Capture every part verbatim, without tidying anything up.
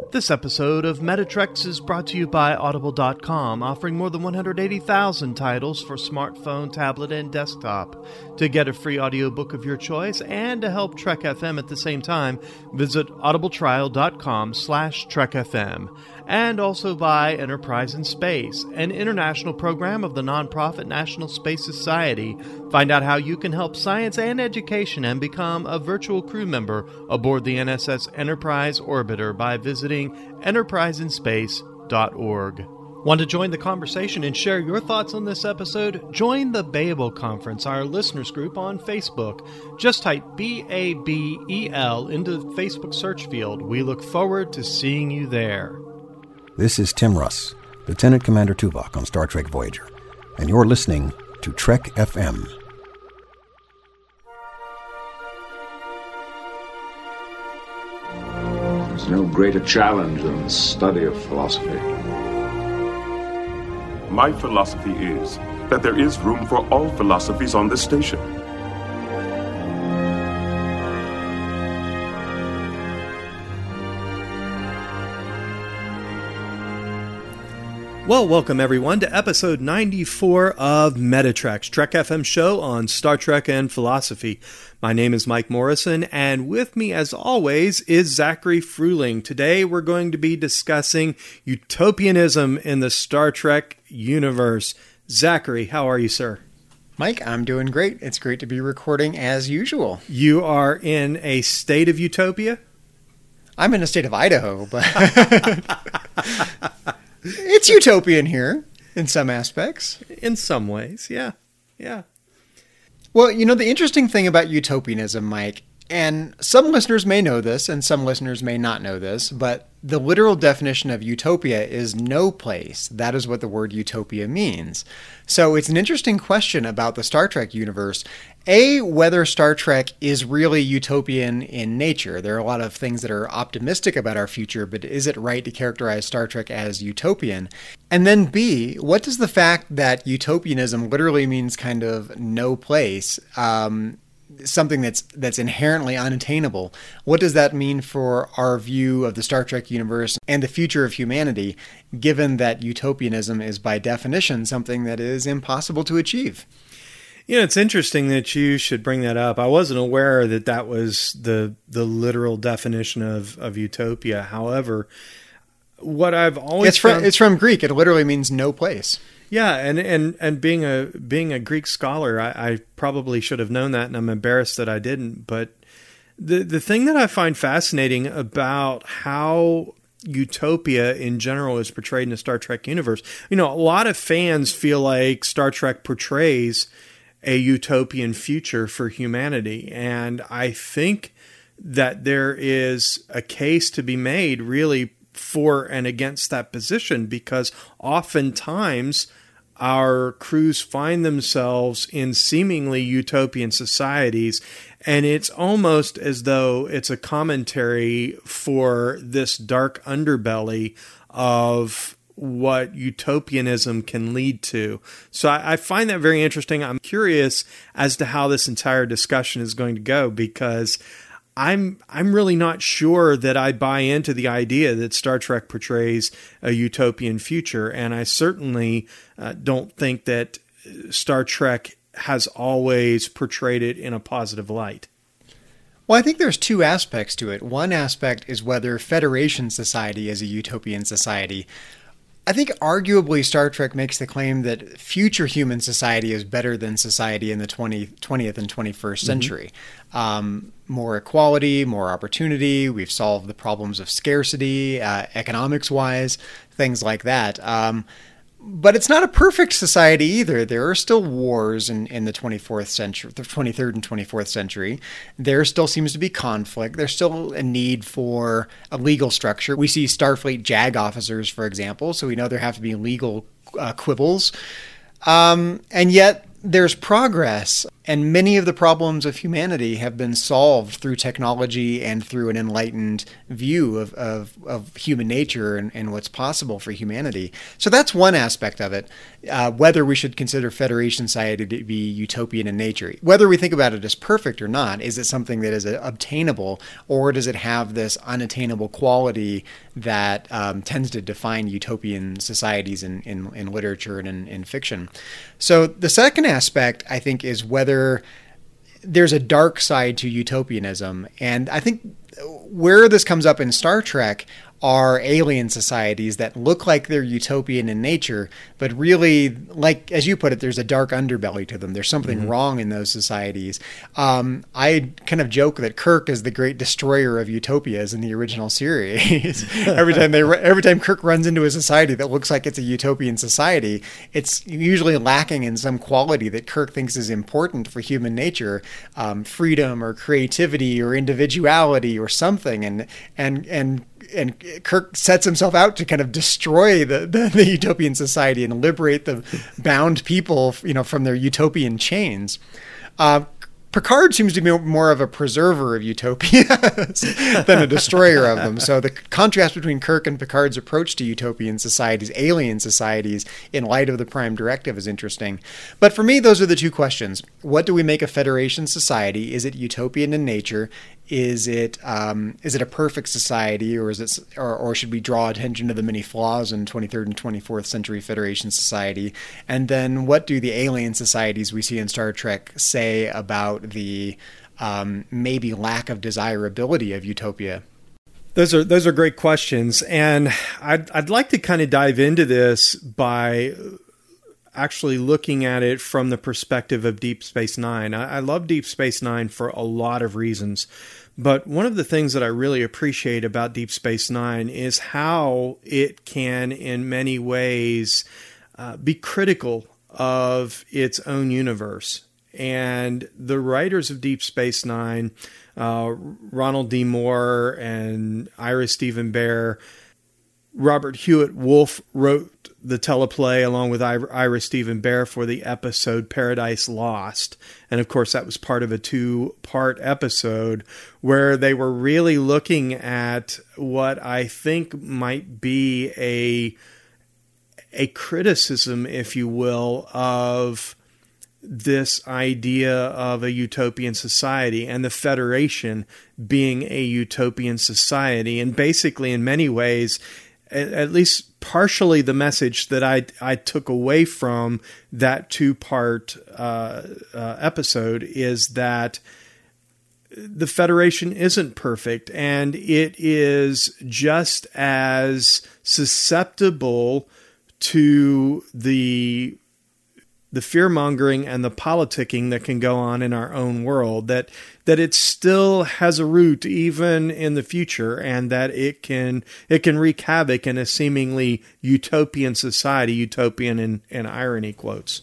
This episode of Metatrex is brought to you by Audible dot com, offering more than one hundred eighty thousand titles for smartphone, tablet, and desktop. To get a free audiobook of your choice and to help Trek F M at the same time, visit audibletrial dot com slash Trek F M. And also by Enterprise in Space, an international program of the nonprofit National Space Society. Find out how you can help science and education and become a virtual crew member aboard the N S S Enterprise Orbiter by visiting enterprise in space dot org. Want to join the conversation and share your thoughts on this episode? Join the Babel Conference, our listeners group on Facebook. Just type B A B E L into the Facebook search field. We look forward to seeing you there. This is Tim Russ, Lieutenant Commander Tuvok on Star Trek Voyager, and you're listening to Trek F M. There's no greater challenge than the study of philosophy. My philosophy is that there is room for all philosophies on this station. Well, welcome everyone to episode ninety-four of Metatrex, Trek F M show on Star Trek and philosophy. My name is Mike Morrison, and with me as always is Zachary Fruling. Today we're going to be discussing utopianism in the Star Trek universe. Zachary, how are you, sir? Mike, I'm doing great. It's great to be recording as usual. You are in a state of utopia? I'm in a state of Idaho, but... It's utopian here, in some aspects. In some ways, yeah. Yeah. Well, you know, the interesting thing about utopianism, Mike, and some listeners may know this, and some listeners may not know this, but the literal definition of utopia is no place. That is what the word utopia means. So it's an interesting question about the Star Trek universe. A, whether Star Trek is really utopian in nature. There are a lot of things that are optimistic about our future, but is it right to characterize Star Trek as utopian? And then B, what does the fact that utopianism literally means kind of no place, um, something that's that's inherently unattainable, what does that mean for our view of the Star Trek universe and the future of humanity, given that utopianism is by definition something that is impossible to achieve? You know, it's interesting that you should bring that up. I wasn't aware that that was the the literal definition of, of utopia. However, what I've always it's from found, it's from Greek. It literally means no place. Yeah, and, and, and being a being a Greek scholar, I, I probably should have known that, and I'm embarrassed that I didn't. But the the thing that I find fascinating about how utopia in general is portrayed in the Star Trek universe, you know, a lot of fans feel like Star Trek portrays a utopian future for humanity, and I think that there is a case to be made really for and against that position, because oftentimes our crews find themselves in seemingly utopian societies, and it's almost as though it's a commentary for this dark underbelly of what utopianism can lead to. So I, I find that very interesting. I'm curious as to how this entire discussion is going to go, because I'm I'm really not sure that I buy into the idea that Star Trek portrays a utopian future, and I certainly uh, don't think that Star Trek has always portrayed it in a positive light. Well, I think there's two aspects to it. One aspect is whether Federation society is a utopian society. I think arguably Star Trek makes the claim that future human society is better than society in the twentieth and twenty-first century. Mm-hmm. Um, more equality, more opportunity. We've solved the problems of scarcity, uh, economics-wise, things like that. Um, but it's not a perfect society either. There are still wars in, in the twenty-fourth century, the twenty-third and twenty-fourth century. There still seems to be conflict. There's still a need for a legal structure. We see Starfleet JAG officers, for example, so we know there have to be legal uh, quibbles. Um, and yet there's progress. and many of the problems of humanity have been solved through technology and through an enlightened view of, of, of human nature and, and what's possible for humanity. So that's one aspect of it, uh, whether we should consider Federation society to be utopian in nature. Whether we think about it as perfect or not, is it something that is obtainable, or does it have this unattainable quality that um, tends to define utopian societies in, in, in literature and in, in fiction? So the second aspect, I think, is whether there's a dark side to utopianism. And I think where this comes up in Star Trek are alien societies that look like they're utopian in nature, but really, like, as you put it, there's a dark underbelly to them. There's something mm-hmm. wrong in those societies. Um, I kind of joke that Kirk is the great destroyer of utopias in the original series. every time they, every time Kirk runs into a society that looks like it's a utopian society, it's usually lacking in some quality that Kirk thinks is important for human nature, um, freedom or creativity or individuality or something, and and and. And Kirk sets himself out to kind of destroy the, the, the utopian society and liberate the bound people, you know, from their utopian chains. Uh, Picard seems to be more of a preserver of utopias than a destroyer of them. So the contrast between Kirk and Picard's approach to utopian societies, alien societies, in light of the Prime Directive is interesting. But for me, those are the two questions. What do we make a Federation society? Is it utopian in nature? Is it um, is it a perfect society, or is it, or, or should we draw attention to the many flaws in twenty-third and twenty-fourth century Federation society? And then, what do the alien societies we see in Star Trek say about the um, maybe lack of desirability of utopia? Those are those are great questions, and I'd I'd like to kind of dive into this by actually looking at it from the perspective of Deep Space Nine. I, I love Deep Space Nine for a lot of reasons, but one of the things that I really appreciate about Deep Space Nine is how it can, in many ways, uh, be critical of its own universe. And the writers of Deep Space Nine, uh, Ronald D. Moore and Ira Steven Behr, Robert Hewitt Wolf wrote the teleplay along with Ira Steven Behr for the episode Paradise Lost. And of course, that was part of a two-part episode where they were really looking at what I think might be a, a criticism, if you will, of this idea of a utopian society and the Federation being a utopian society. And basically, in many ways, at least partially the message that I I took away from that two-part uh, uh, episode is that the Federation isn't perfect, and it is just as susceptible to the the fear-mongering and the politicking that can go on in our own world, that that it still has a root even in the future, and that it can it can wreak havoc in a seemingly utopian society, utopian in, in irony quotes.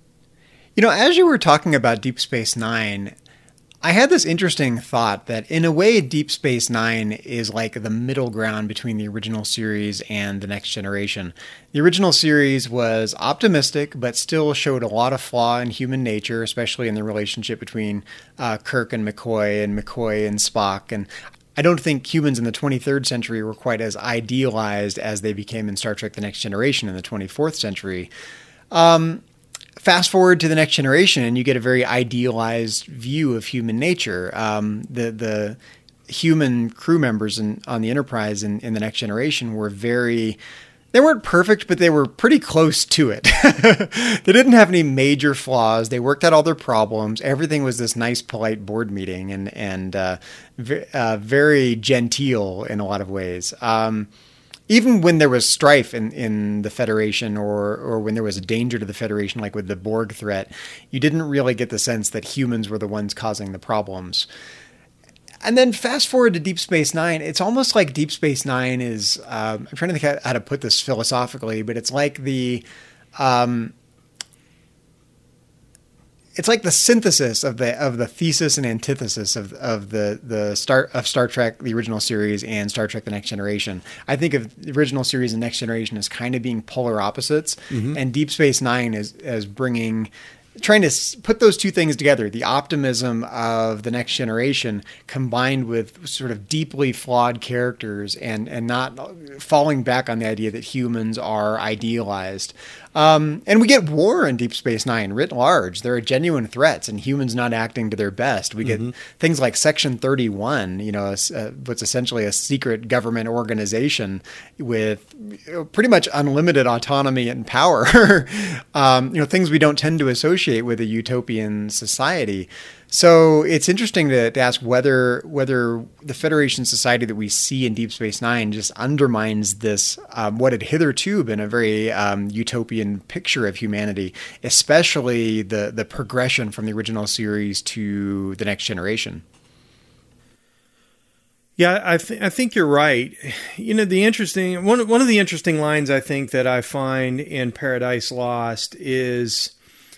You know, as you were talking about Deep Space Nine, I had this interesting thought that in a way Deep Space Nine is like the middle ground between the original series and the Next Generation. The original series was optimistic, but still showed a lot of flaw in human nature, especially in the relationship between uh, Kirk and McCoy and McCoy and Spock. And I don't think humans in the twenty-third century were quite as idealized as they became in Star Trek The Next Generation in the twenty-fourth century. Um... Fast forward to the Next Generation, and you get a very idealized view of human nature. Um, the the human crew members in, on the Enterprise in, in the Next Generation were very... They weren't perfect, but they were pretty close to it. They didn't have any major flaws. They worked out all their problems. Everything was this nice, polite board meeting, and, and uh, v- uh, very genteel in a lot of ways. Um Even when there was strife in, in the Federation, or or when there was a danger to the Federation, like with the Borg threat, you didn't really get the sense that humans were the ones causing the problems. And then fast forward to Deep Space Nine, it's almost like Deep Space Nine is, um, I'm trying to think how to put this philosophically, but it's like the... Um, It's like the synthesis of the of the thesis and antithesis of of the the Star of Star Trek, the original series, and Star Trek: The Next Generation. I think of the original series and Next Generation as kind of being polar opposites, mm-hmm. and Deep Space Nine is as bringing trying to s- put those two things together, the optimism of the Next Generation combined with sort of deeply flawed characters and, and not falling back on the idea that humans are idealized. Um, and we get war in Deep Space Nine writ large. There are genuine threats and humans not acting to their best. We get mm-hmm. things like Section thirty-one, you know, uh, what's essentially a secret government organization with you know, pretty much unlimited autonomy and power. um, you know, things we don't tend to associate with a utopian society. So it's interesting to, to ask whether whether the Federation society that we see in Deep Space Nine just undermines this, um, what had hitherto been a very um, utopian picture of humanity, especially the, the progression from the original series to the Next Generation. Yeah, I, th- I think you're right. You know, the interesting one one of the interesting lines I think that I find in Paradise Lost is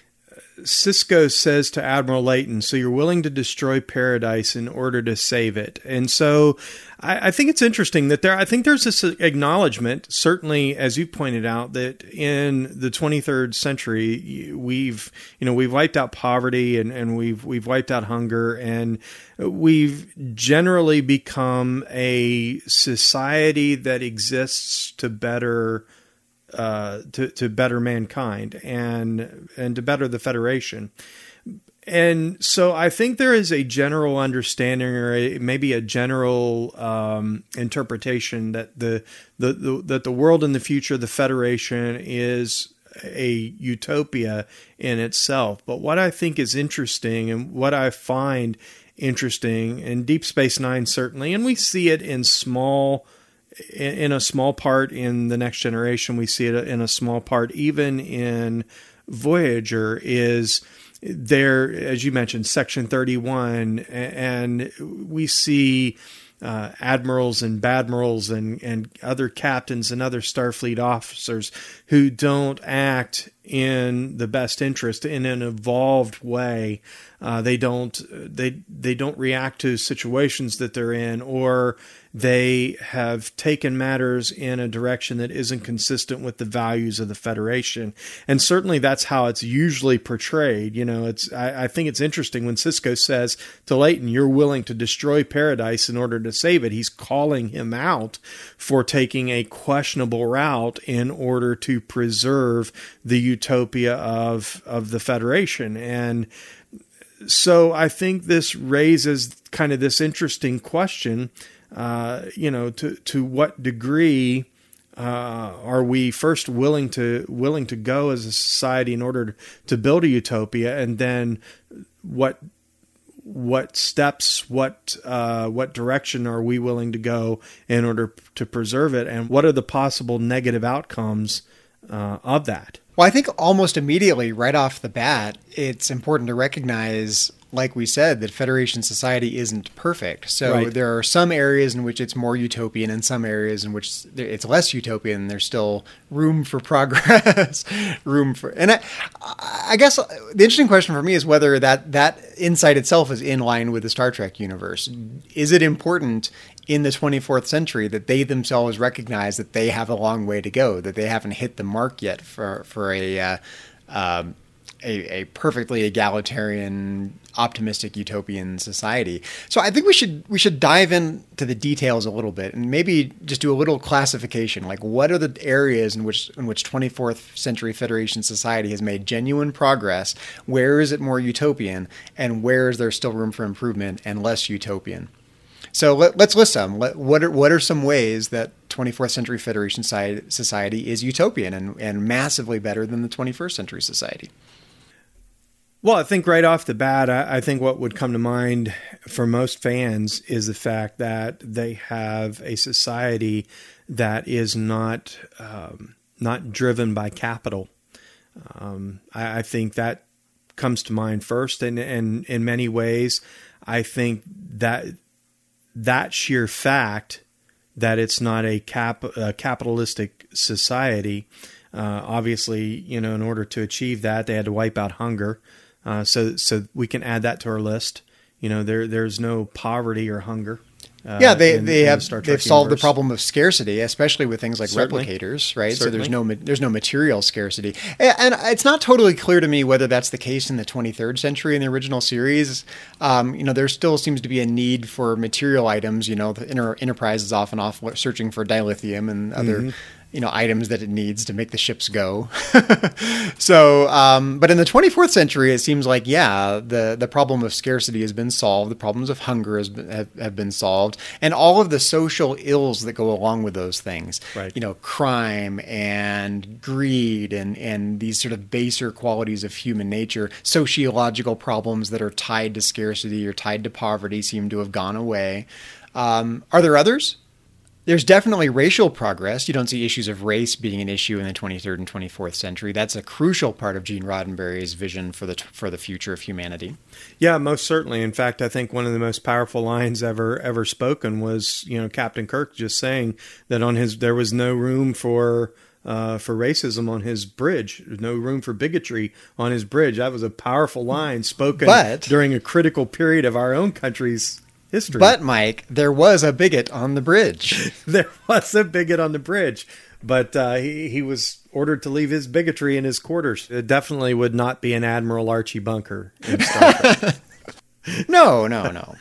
Sisko says to Admiral Layton, "So you're willing to destroy Paradise in order to save it." And so I, I think it's interesting that there, I think there's this acknowledgement, certainly, as you pointed out, that in the twenty-third century, we've, you know, we've wiped out poverty and, and we've, we've wiped out hunger, and we've generally become a society that exists to better Uh, to, to better mankind and and to better the Federation. And so I think there is a general understanding or a, maybe a general um, interpretation that the, the, the that the world in the future, the Federation, is a utopia in itself. But what I think is interesting and what I find interesting in Deep Space Nine, certainly, and we see it in small in a small part in the Next Generation, we see it in a small part even in Voyager, is there, as you mentioned, Section thirty-one, and we see uh, admirals and badmirals and, and other captains and other Starfleet officers who don't act in the best interest in an evolved way. Uh, they don't they they don't react to situations that they're in, or they have taken matters in a direction that isn't consistent with the values of the Federation. And certainly that's how it's usually portrayed. You know, it's I, I think it's interesting when Sisko says to Layton, "You're willing to destroy Paradise in order to save it." He's calling him out for taking a questionable route in order to preserve the utopia of of the Federation. And so I think this raises kind of this interesting question, uh, you know, to, to what degree uh, are we first willing to willing to go as a society in order to build a utopia, and then what what steps, what uh, what direction are we willing to go in order to preserve it, and what are the possible negative outcomes uh, of that? Well, I think almost immediately, right off the bat, it's important to recognize, like we said, that Federation society isn't perfect. So right. There are some areas in which it's more utopian and some areas in which it's less utopian. There's still room for progress, room for... And I, I guess the interesting question for me is whether that, that insight itself is in line with the Star Trek universe. Is it important in the twenty-fourth century that they themselves recognize that they have a long way to go, that they haven't hit the mark yet for, for a... Uh, um, A, a perfectly egalitarian, optimistic, utopian society. So I think we should we should dive into the details a little bit and maybe just do a little classification. Like, what are the areas in which in which twenty-fourth century Federation society has made genuine progress? Where is it more utopian, and where is there still room for improvement and less utopian? So let, let's list some. Let, what are what are some ways that twenty-fourth century Federation society is utopian and, and massively better than the twenty-first century society? Well, I think right off the bat, I, I think what would come to mind for most fans is the fact that they have a society that is not um, not driven by capital. Um, I, I think that comes to mind first, and, and in many ways, I think that that sheer fact that it's not a cap a capitalistic society. Uh, obviously, you know, in order to achieve that, they had to wipe out hunger. Uh, so, so we can add that to our list. You know, there, there's no poverty or hunger Uh, yeah, they in, they in have the Star Trek they've solved universe. the problem of scarcity, especially with things like Certainly. replicators, right? Certainly. So there's no ma- there's no material scarcity, A- and it's not totally clear to me whether that's the case in the twenty-third century in the original series. Um, you know, there still seems to be a need for material items. You know, the Enter- Enterprise is often off searching for dilithium and other. Mm-hmm. You know, items that it needs to make the ships go. so, um, but in the twenty-fourth century, it seems like, yeah, the, the problem of scarcity has been solved. The problems of hunger has been, have, have been solved. And all of the social ills that go along with those things, Right. you know, crime and greed and, and these sort of baser qualities of human nature, sociological problems that are tied to scarcity or tied to poverty seem to have gone away. Um, are there others? There's definitely racial progress. You don't see issues of race being an issue in the twenty-third and twenty-fourth century. That's a crucial part of Gene Roddenberry's vision for the for the future of humanity. Yeah, most certainly. In fact, I think one of the most powerful lines ever ever spoken was, you know, Captain Kirk just saying that on his there was no room for uh, for racism on his bridge, no room for bigotry on his bridge. That was a powerful line spoken But- during a critical period of our own country's history. But, Mike, there was a bigot on the bridge. There was a bigot on the bridge, but uh, he, he was ordered to leave his bigotry in his quarters. It definitely would not be an Admiral Archie Bunker in Star Trek. No, no, no.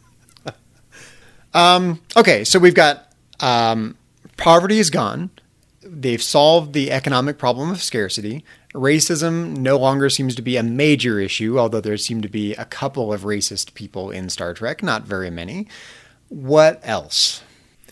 um, okay, so we've got um, poverty is gone. They've solved the economic problem of scarcity. Racism no longer seems to be a major issue, although there seem to be a couple of racist people in Star Trek, not very many. What else?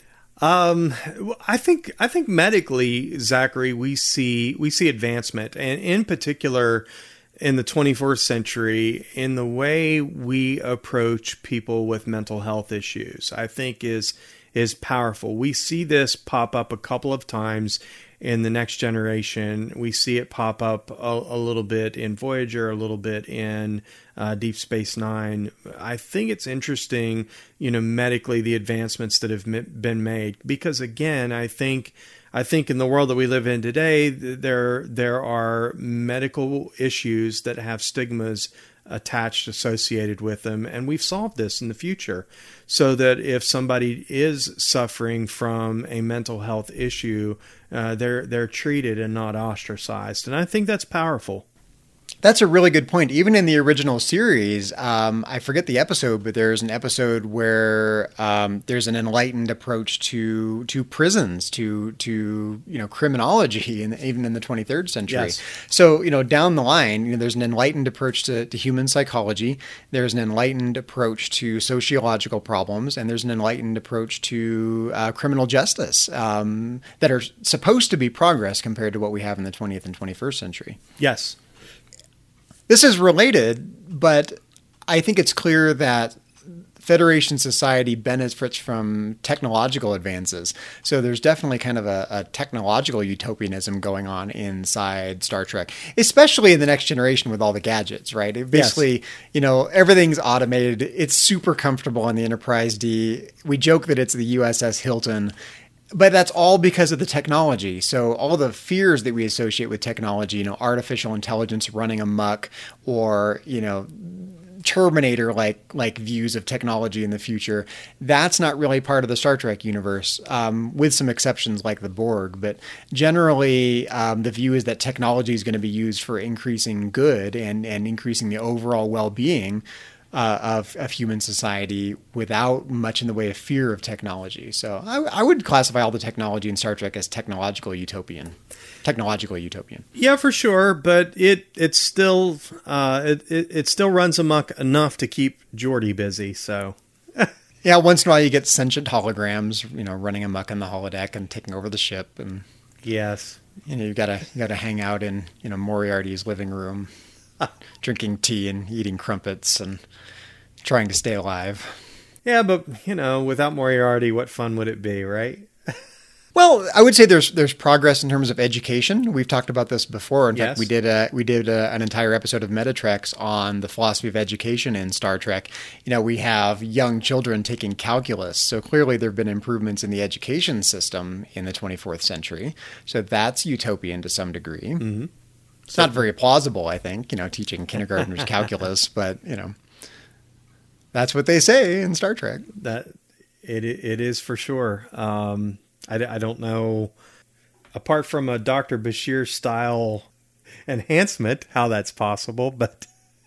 Um, I think I think medically, Zachary, we see we see advancement, and in particular, in the twenty-first century, in the way we approach people with mental health issues, I think is is powerful. We see this pop up a couple of times in the Next Generation. We see it pop up a, a little bit in Voyager, a little bit in uh, Deep Space Nine. I think it's interesting, you know, medically the advancements that have been made, because again, I think I think in the world that we live in today, there there are medical issues that have stigmas attached, associated with them, and we've solved this in the future, so that if somebody is suffering from a mental health issue, uh, they're they're treated and not ostracized, and I think that's powerful. That's a really good point. Even in the original series, um, I forget the episode, but there's an episode where um, there's an enlightened approach to to prisons, to to you know criminology, and even in the twenty-third century. Yes. So you know down the line, you know, there's an enlightened approach to, to human psychology. There's an enlightened approach to sociological problems, and there's an enlightened approach to uh, criminal justice um, that are supposed to be progress compared to what we have in the twentieth and twenty-first century. Yes. This is related, but I think it's clear that Federation society benefits from technological advances. So there's definitely kind of a, a technological utopianism going on inside Star Trek, especially in the Next Generation with all the gadgets, right? It basically, yes. you know, everything's automated. It's super comfortable on the Enterprise D. We joke that it's the U S S Hilton. But that's all because of the technology. So all the fears that we associate with technology, you know, artificial intelligence running amok, or, you know, Terminator like like views of technology in the future, that's not really part of the Star Trek universe, um, with some exceptions like the Borg. But generally, um, the view is that technology is going to be used for increasing good and, and increasing the overall well-being Uh, of, of human society without much in the way of fear of technology. So I, I would classify all the technology in Star Trek as technological utopian, technological utopian. Yeah, for sure. But it it's still uh, it, it it still runs amok enough to keep Geordi busy. So yeah, once in a while you get sentient holograms, you know, running amok on the holodeck and taking over the ship, and yes, you know, you gotta you gotta hang out in you know Moriarty's living room. Drinking tea and eating crumpets and trying to stay alive. Yeah, but, you know, without Moriarty, what fun would it be, right? Well, I would say there's there's progress in terms of education. We've talked about this before. In yes. fact, we did a, we did a, an entire episode of Metatreks on the philosophy of education in Star Trek. You know, we have young children taking calculus. So clearly there have been improvements in the education system in the twenty-fourth century. So that's utopian to some degree. Mm-hmm. It's not very plausible, I think, you know, teaching kindergartners calculus, but, you know, that's what they say in Star Trek. That It it is for sure. Um, I, I don't know, apart from a Doctor Bashir style enhancement, how that's possible, but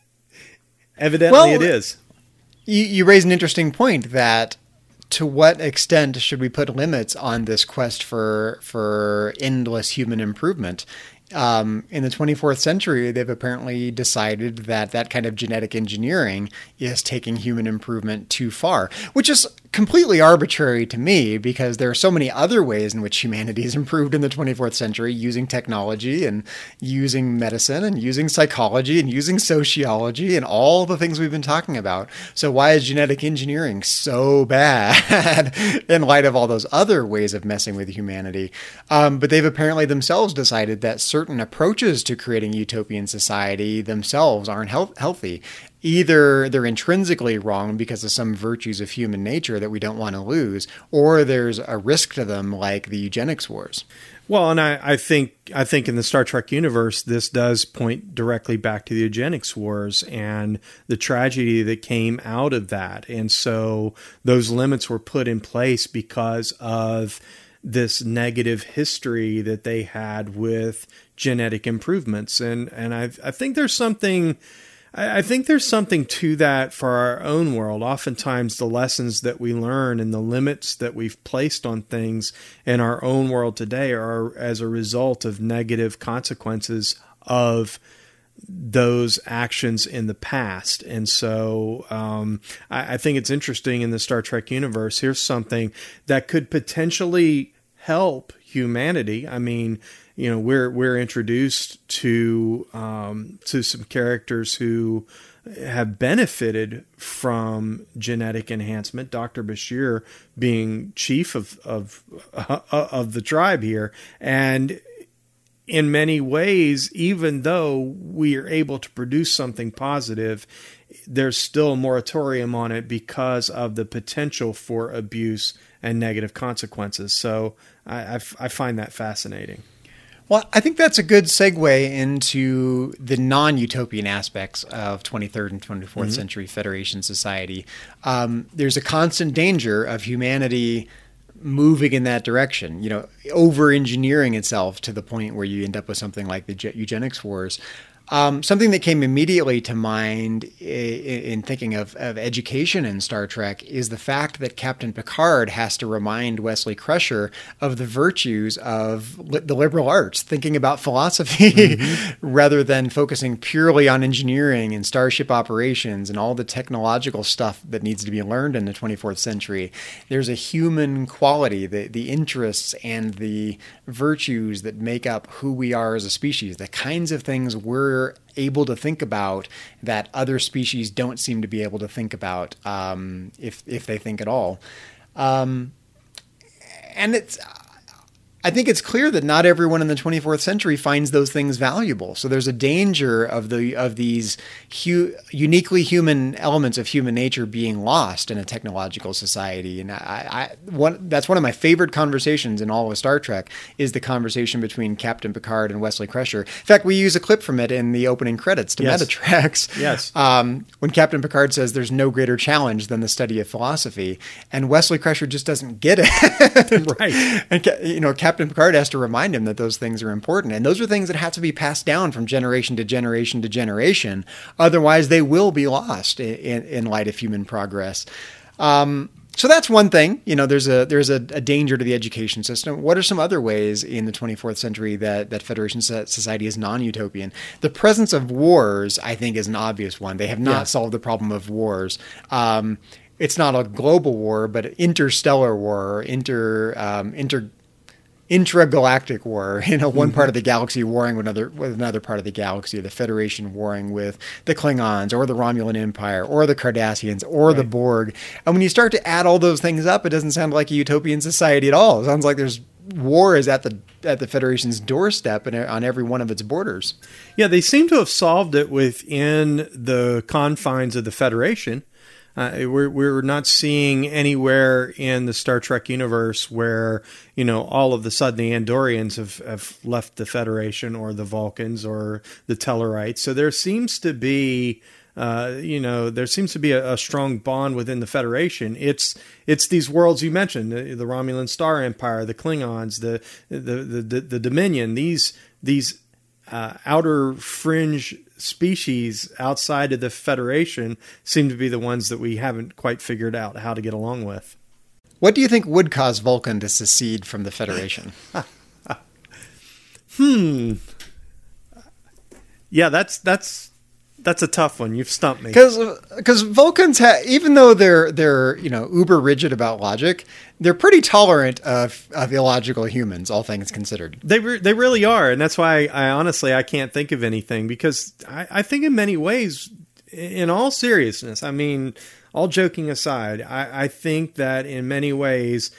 evidently well, it is. You, you raise an interesting point that to what extent should we put limits on this quest for for endless human improvement? Um, in the twenty-fourth century, they've apparently decided that that kind of genetic engineering is taking human improvement too far, which is completely arbitrary to me because there are so many other ways in which humanity has improved in the twenty-fourth century using technology and using medicine and using psychology and using sociology and all the things we've been talking about. So why is genetic engineering so bad in light of all those other ways of messing with humanity? Um, but they've apparently themselves decided that certain approaches to creating utopian society themselves aren't health- healthy. Either they're intrinsically wrong because of some virtues of human nature that we don't want to lose, or there's a risk to them like the eugenics wars. Well, and I, I think I think in the Star Trek universe, this does point directly back to the eugenics wars and the tragedy that came out of that. And so those limits were put in place because of this negative history that they had with genetic improvements. And and I I think there's something I think there's something to that for our own world. Oftentimes the lessons that we learn and the limits that we've placed on things in our own world today are as a result of negative consequences of those actions in the past. And so um, I, I think it's interesting in the Star Trek universe. Here's something that could potentially help humanity. I mean, you know, we're we're introduced to um, to some characters who have benefited from genetic enhancement. Doctor Bashir being chief of of uh, of the tribe here, and in many ways, even though we are able to produce something positive, there's still a moratorium on it because of the potential for abuse and negative consequences. So I, I, I find that fascinating. Well, I think that's a good segue into the non-utopian aspects of twenty-third and twenty-fourth mm-hmm. century Federation society. Um, there's a constant danger of humanity moving in that direction, you know, over-engineering itself to the point where you end up with something like the eugenics wars. Um, something that came immediately to mind in, in thinking of, of education in Star Trek is the fact that Captain Picard has to remind Wesley Crusher of the virtues of li- the liberal arts, thinking about philosophy mm-hmm. rather than focusing purely on engineering and starship operations and all the technological stuff that needs to be learned in the twenty-fourth century. There's a human quality, the, the interests and the virtues that make up who we are as a species, the kinds of things we're able to think about that other species don't seem to be able to think about, um, if if they think at all. Um, and it's, I think it's clear that not everyone in the twenty-fourth century finds those things valuable. So there's a danger of the of these hu- uniquely human elements of human nature being lost in a technological society. And I, I one that's one of my favorite conversations in all of Star Trek is the conversation between Captain Picard and Wesley Crusher. In fact, we use a clip from it in the opening credits to yes. Metatreks. Yes. Um, when Captain Picard says there's no greater challenge than the study of philosophy, and Wesley Crusher just doesn't get it. Right. And you know, Captain Captain Picard has to remind him that those things are important. And those are things that have to be passed down from generation to generation to generation. Otherwise, they will be lost in, in light of human progress. Um, so that's one thing. You know, there's a there's a, a danger to the education system. What are some other ways in the twenty-fourth century that, that Federation society is non-utopian? The presence of wars, I think, is an obvious one. They have not yeah. solved the problem of wars. Um, it's not a global war, but an interstellar war, or inter um, inter intragalactic war, you know, one mm-hmm. part of the galaxy warring with another with another part of the galaxy, the Federation warring with the Klingons or the Romulan Empire or the Cardassians or right. the Borg. And when you start to add all those things up, it doesn't sound like a utopian society at all. It sounds like there's war is at the at the Federation's doorstep and on every one of its borders. Yeah, they seem to have solved it within the confines of the Federation. Uh, we're we're not seeing anywhere in the Star Trek universe where, you know, all of a sudden the Andorians have, have left the Federation or the Vulcans or the Tellarites. So there seems to be Uh, you know, there seems to be a, a strong bond within the Federation. It's it's these worlds you mentioned: the, the Romulan Star Empire, the Klingons, the the the, the, the Dominion. These these uh, outer fringe species outside of the Federation seem to be the ones that we haven't quite figured out how to get along with. What do you think would cause Vulcan to secede from the Federation? hmm. Yeah, that's that's. That's a tough one. You've stumped me. Because because Vulcans, ha- even though they're they're you know uber rigid about logic, they're pretty tolerant of, of illogical humans, all things considered. They re- they really are, and that's why I honestly I can't think of anything, because I, I think in many ways, in all seriousness, I mean, all joking aside, I, I think that in many ways,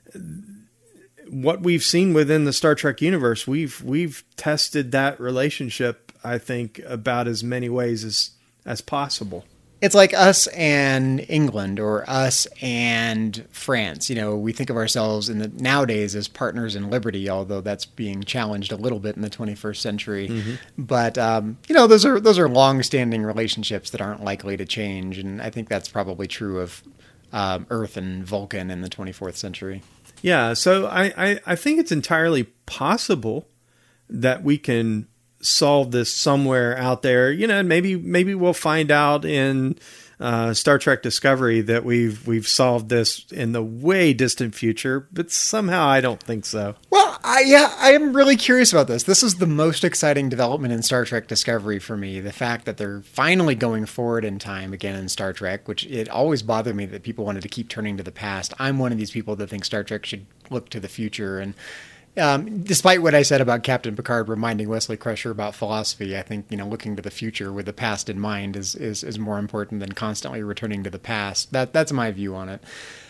what we've seen within the Star Trek universe, we've we've tested that relationship, I think, about as many ways as, as possible. It's like us and England, or us and France. You know, we think of ourselves in the nowadays as partners in liberty, although that's being challenged a little bit in the twenty-first century. Mm-hmm. But um, you know, those are those are long-standing relationships that aren't likely to change, and I think that's probably true of um, Earth and Vulcan in the twenty-fourth century. Yeah, so I, I, I think it's entirely possible that we can solve this somewhere out there. You know, maybe maybe we'll find out in uh, Star Trek Discovery that we've we've solved this in the way distant future, but somehow I don't think so. Well, I, yeah, I am really curious about this. This is the most exciting development in Star Trek Discovery for me. The fact that they're finally going forward in time again in Star Trek, which it always bothered me that people wanted to keep turning to the past. I'm one of these people that think Star Trek should look to the future. And Um, despite what I said about Captain Picard reminding Wesley Crusher about philosophy, I think, you know, looking to the future with the past in mind is, is, is more important than constantly returning to the past. That that's my view on it.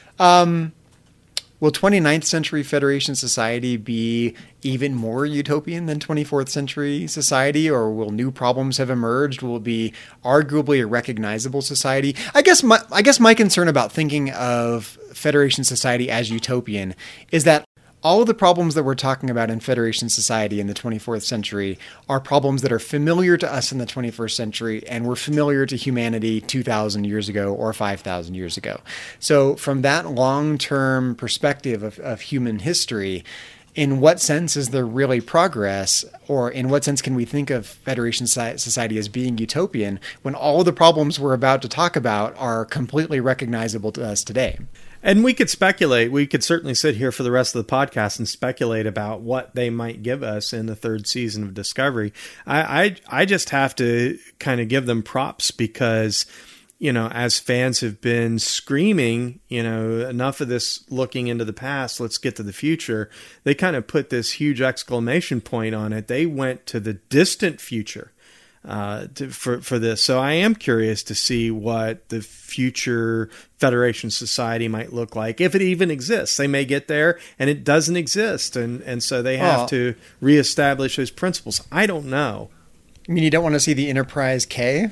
Um, will twenty-ninth century Federation society be even more utopian than twenty-fourth century society, or will new problems have emerged? Will it be arguably a recognizable society? I guess my, I guess my concern about thinking of Federation society as utopian is that all of the problems that we're talking about in Federation society in the twenty-fourth century are problems that are familiar to us in the twenty-first century and were familiar to humanity two thousand years ago or five thousand years ago. So from that long-term perspective of, of human history, in what sense is there really progress, or in what sense can we think of Federation society as being utopian when all of the problems we're about to talk about are completely recognizable to us today? And we could speculate. We could certainly sit here for the rest of the podcast and speculate about what they might give us in the third season of Discovery. I I, I just have to kind of give them props because, you know, as fans have been screaming, you know, enough of this looking into the past, let's get to the future. They kind of put this huge exclamation point on it. They went to the distant future. Uh, to, for for this, so I am curious to see what the future Federation society might look like, if it even exists. They may get there and it doesn't exist, and and so they have oh. to reestablish those principles. I don't know. I mean, you don't want to see the Enterprise K?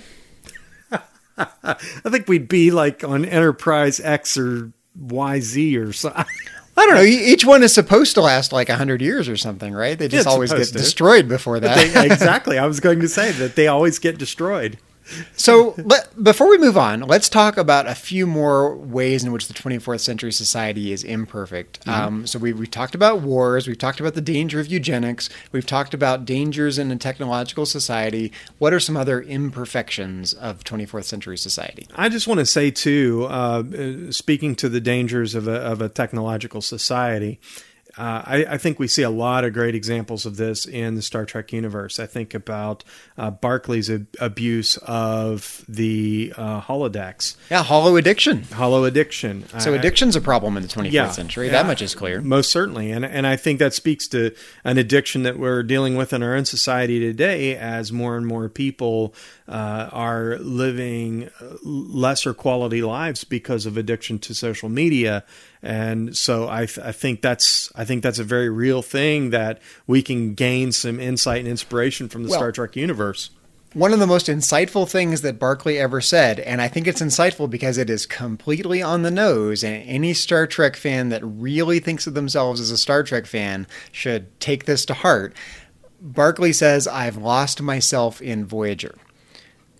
I think we'd be like on Enterprise X or Y Z or something. I don't know. Each one is supposed to last like one hundred years or something, right? They just yeah, always get to. destroyed before that. They, exactly. I was going to say that they always get destroyed. So let, before we move on, let's talk about a few more ways in which the twenty-fourth century society is imperfect. Mm-hmm. Um, so we, we've talked about wars. We've talked about the danger of eugenics. We've talked about dangers in a technological society. What are some other imperfections of twenty-fourth century society? I just want to say, too, uh, speaking to the dangers of a, of a technological society, Uh, I, I think we see a lot of great examples of this in the Star Trek universe. I think about uh, Barclay's ab- abuse of the uh, holodecks. Yeah, holo addiction. Holo addiction. So addiction's a problem in the twenty-fourth yeah, century. That yeah, much is clear. Most certainly. And, and I think that speaks to an addiction that we're dealing with in our own society today as more and more people uh, are living lesser quality lives because of addiction to social media. And so I, th- I think that's I think that's a very real thing that we can gain some insight and inspiration from the well, Star Trek universe. One of the most insightful things that Barclay ever said, and I think it's insightful because it is completely on the nose, and any Star Trek fan that really thinks of themselves as a Star Trek fan should take this to heart. Barclay says, "I've lost myself in Voyager."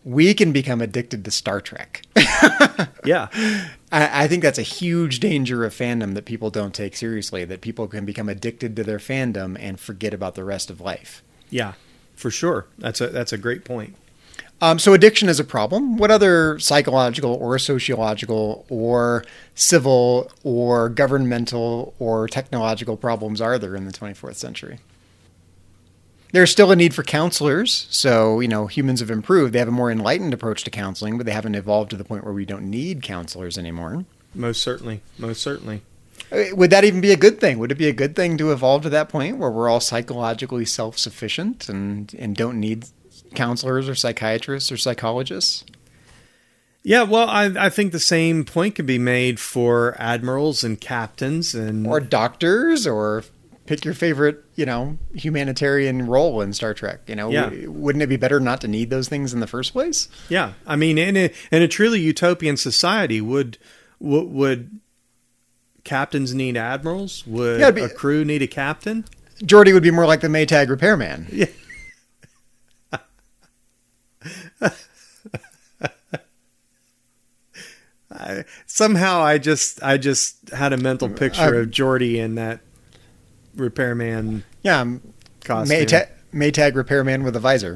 we can become addicted to Star Trek. Yeah. I, I think that's a huge danger of fandom that people don't take seriously, that people can become addicted to their fandom and forget about the rest of life. Yeah, for sure. That's a that's a great point. Um, so addiction is a problem. What other psychological or sociological or civil or governmental or technological problems are there in the twenty-fourth century? There's still a need for counselors. So, you know, humans have improved. They have a more enlightened approach to counseling, but they haven't evolved to the point where we don't need counselors anymore. Most certainly. Most certainly. Would that even be a good thing? Would it be a good thing to evolve to that point where we're all psychologically self-sufficient and, and don't need counselors or psychiatrists or psychologists? Yeah, well, I, I think the same point can be made for admirals and captains and or doctors, or pick your favorite, you know, humanitarian role in Star Trek. You know, yeah. w- wouldn't it be better not to need those things in the first place? Yeah, I mean, in a, in a truly utopian society, would would, would captains need admirals? Would yeah, be, a crew need a captain? Geordi would be more like the Maytag repairman. Yeah. I, somehow I just I just had a mental picture uh, of Geordi in that repairman yeah, costume. Maytag, Maytag repairman with a visor.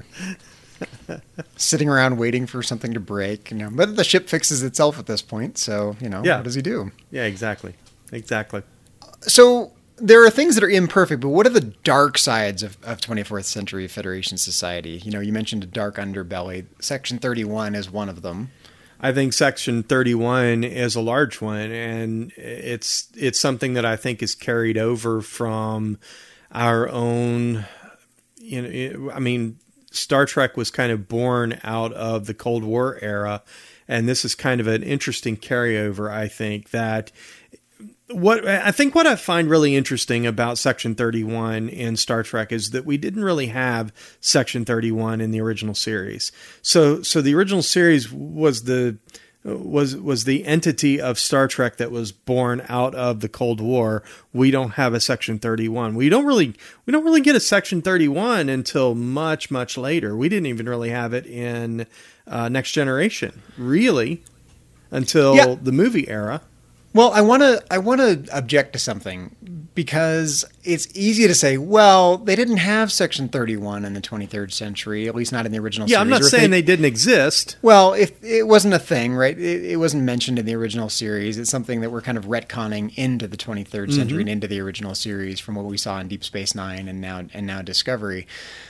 Sitting around waiting for something to break. You know, but the ship fixes itself at this point, so, you know, yeah. what does he do? Yeah, exactly. Exactly. So there are things that are imperfect, but what are the dark sides of, of twenty-fourth century Federation society? You know, you mentioned a dark underbelly. Section thirty-one is one of them. I think Section thirty-one is a large one, and it's it's something that I think is carried over from our own, you know, I mean, Star Trek was kind of born out of the Cold War era, and this is kind of an interesting carryover, I think, that what I think what I find really interesting about Section thirty-one in Star Trek is that we didn't really have Section thirty-one in the original series. So so the original series was the was was the entity of Star Trek that was born out of the Cold War. We don't have a Section thirty-one. We don't really we don't really get a Section thirty-one until much much later. We didn't even really have it in uh, Next Generation, really, until yeah. the movie era. Well, I want to I want to object to something, because it's easy to say, well, they didn't have Section thirty-one in the twenty-third century, at least not in the original yeah, series. I'm not saying they, they didn't exist. Well, if it wasn't a thing, right? It, it wasn't mentioned in the original series. It's something that we're kind of retconning into the twenty-third century mm-hmm. and into the original series from what we saw in Deep Space Nine and now and now Discovery.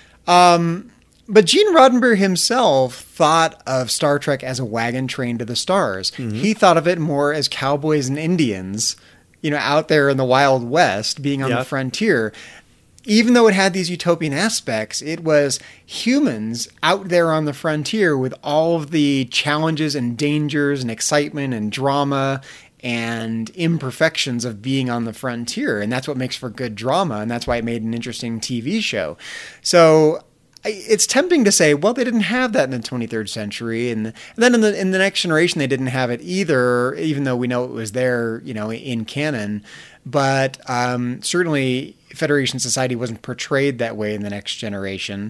Um, But Gene Roddenberry himself thought of Star Trek as a wagon train to the stars. Mm-hmm. He thought of it more as cowboys and Indians, you know, out there in the Wild West, being on yep. the frontier. Even though it had these utopian aspects, it was humans out there on the frontier with all of the challenges and dangers and excitement and drama and imperfections of being on the frontier. And that's what makes for good drama. And that's why it made an interesting T V show. So it's tempting to say, well, they didn't have that in the twenty-third century, and, and then in the in the Next Generation they didn't have it either, even though we know it was there, you know, in canon. But um, certainly Federation society wasn't portrayed that way in the Next Generation.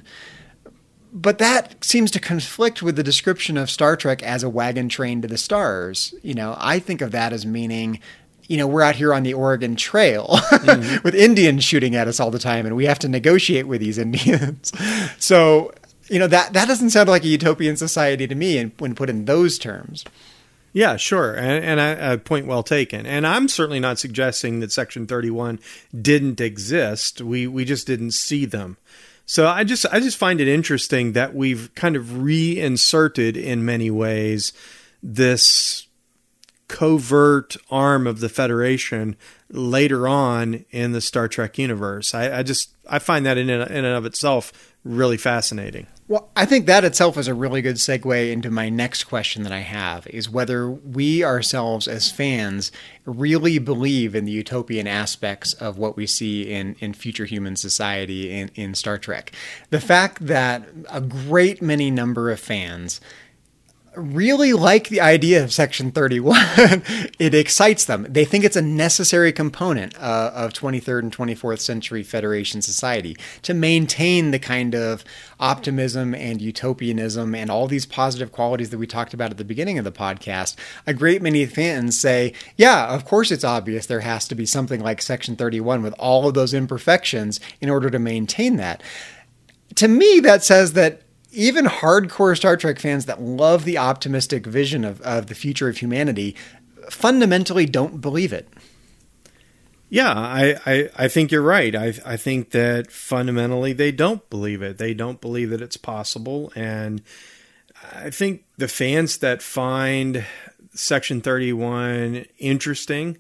But that seems to conflict with the description of Star Trek as a wagon train to the stars. You know, I think of that as meaning, you know, we're out here on the Oregon Trail mm-hmm. with Indians shooting at us all the time, and we have to negotiate with these Indians. So, you know, that, that doesn't sound like a utopian society to me when put in those terms. Yeah, sure. And, and I, a point well taken. And I'm certainly not suggesting that Section thirty-one didn't exist. We we just didn't see them. So I just I just find it interesting that we've kind of reinserted in many ways this covert arm of the Federation later on in the Star Trek universe. I, I just I find that in in and of itself really fascinating. Well, I think that itself is a really good segue into my next question that I have, is whether we ourselves as fans really believe in the utopian aspects of what we see in, in future human society in, in Star Trek. The fact that a great many number of fans really like the idea of Section thirty-one. It excites them. They think it's a necessary component uh, of twenty-third and twenty-fourth century Federation society to maintain the kind of optimism and utopianism and all these positive qualities that we talked about at the beginning of the podcast. A great many fans say, yeah, of course it's obvious there has to be something like Section thirty-one with all of those imperfections in order to maintain that. To me, that says that even hardcore Star Trek fans that love the optimistic vision of, of the future of humanity fundamentally don't believe it. Yeah, I, I, I think you're right. I, I think that fundamentally they don't believe it. They don't believe that it's possible. And I think the fans that find Section thirty-one interesting,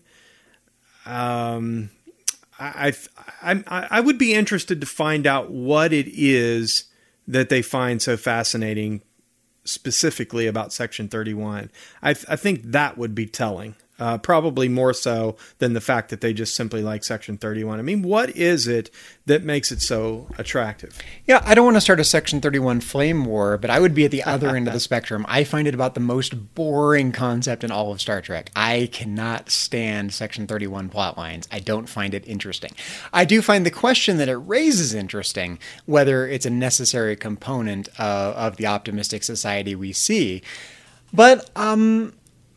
um, I, I, I, I would be interested to find out what it is that they find so fascinating specifically about Section thirty-one. I, th- I think that would be telling, uh, probably more so than the fact that they just simply like Section thirty-one. I mean, what is it that makes it so attractive? Yeah, I don't want to start a Section thirty-one flame war, but I would be at the other end of the spectrum. I find it about the most boring concept in all of Star Trek. I cannot stand Section thirty-one plot lines. I don't find it interesting. I do find the question that it raises interesting, whether it's a necessary component uh, of the optimistic society we see. But um,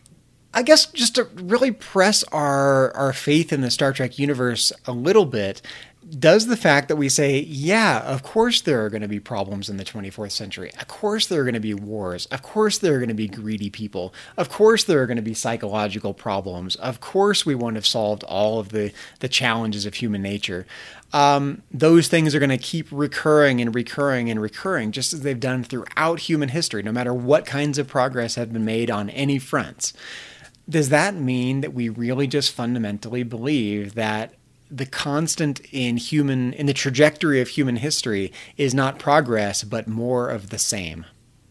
I guess just to really press our, our faith in the Star Trek universe a little bit, does the fact that we say, yeah, of course there are going to be problems in the twenty-fourth century. Of course there are going to be wars. Of course there are going to be greedy people. Of course there are going to be psychological problems. Of course we won't have solved all of the, the challenges of human nature. Um, those things are going to keep recurring and recurring and recurring, just as they've done throughout human history, no matter what kinds of progress have been made on any fronts. Does that mean that we really just fundamentally believe that the constant in human, in the trajectory of human history is not progress, but more of the same?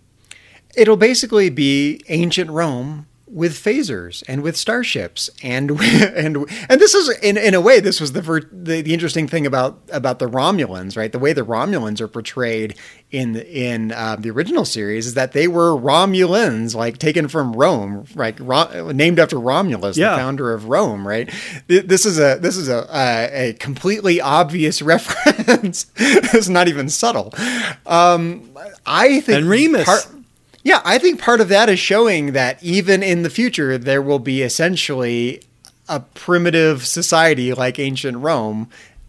It'll basically be ancient Rome with phasers and with starships, and and and this is in in a way this was the, the the interesting thing about about the Romulans, right? The way the Romulans are portrayed in in uh, the original series is that they were Romulans, like taken from Rome, like Rom, named after Romulus, yeah. the founder of Rome, right? This is a this is a a, a completely obvious reference. It's not even subtle. Um, I think and Remus. Part, Yeah, I think part of that is showing that even in the future, there will be essentially a primitive society like ancient Rome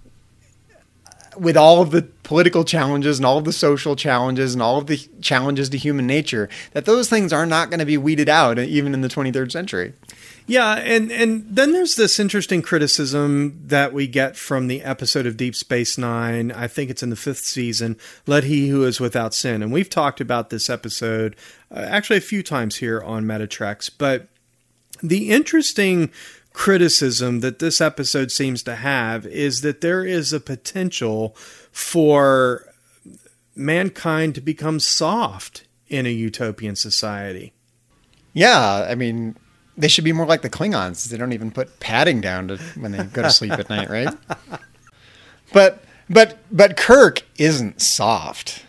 with all of the political challenges and all of the social challenges and all of the challenges to human nature, that those things are not going to be weeded out even in the twenty-third century. Yeah, and, and then there's this interesting criticism that we get from the episode of Deep Space Nine. I think it's in the fifth season, Let He Who Is Without Sin. And we've talked about this episode uh, actually a few times here on Metatrex. But the interesting criticism that this episode seems to have is that there is a potential for mankind to become soft in a utopian society. Yeah, I mean, they should be more like the Klingons. They don't even put padding down to, when they go to sleep at night, right? But but but Kirk isn't soft.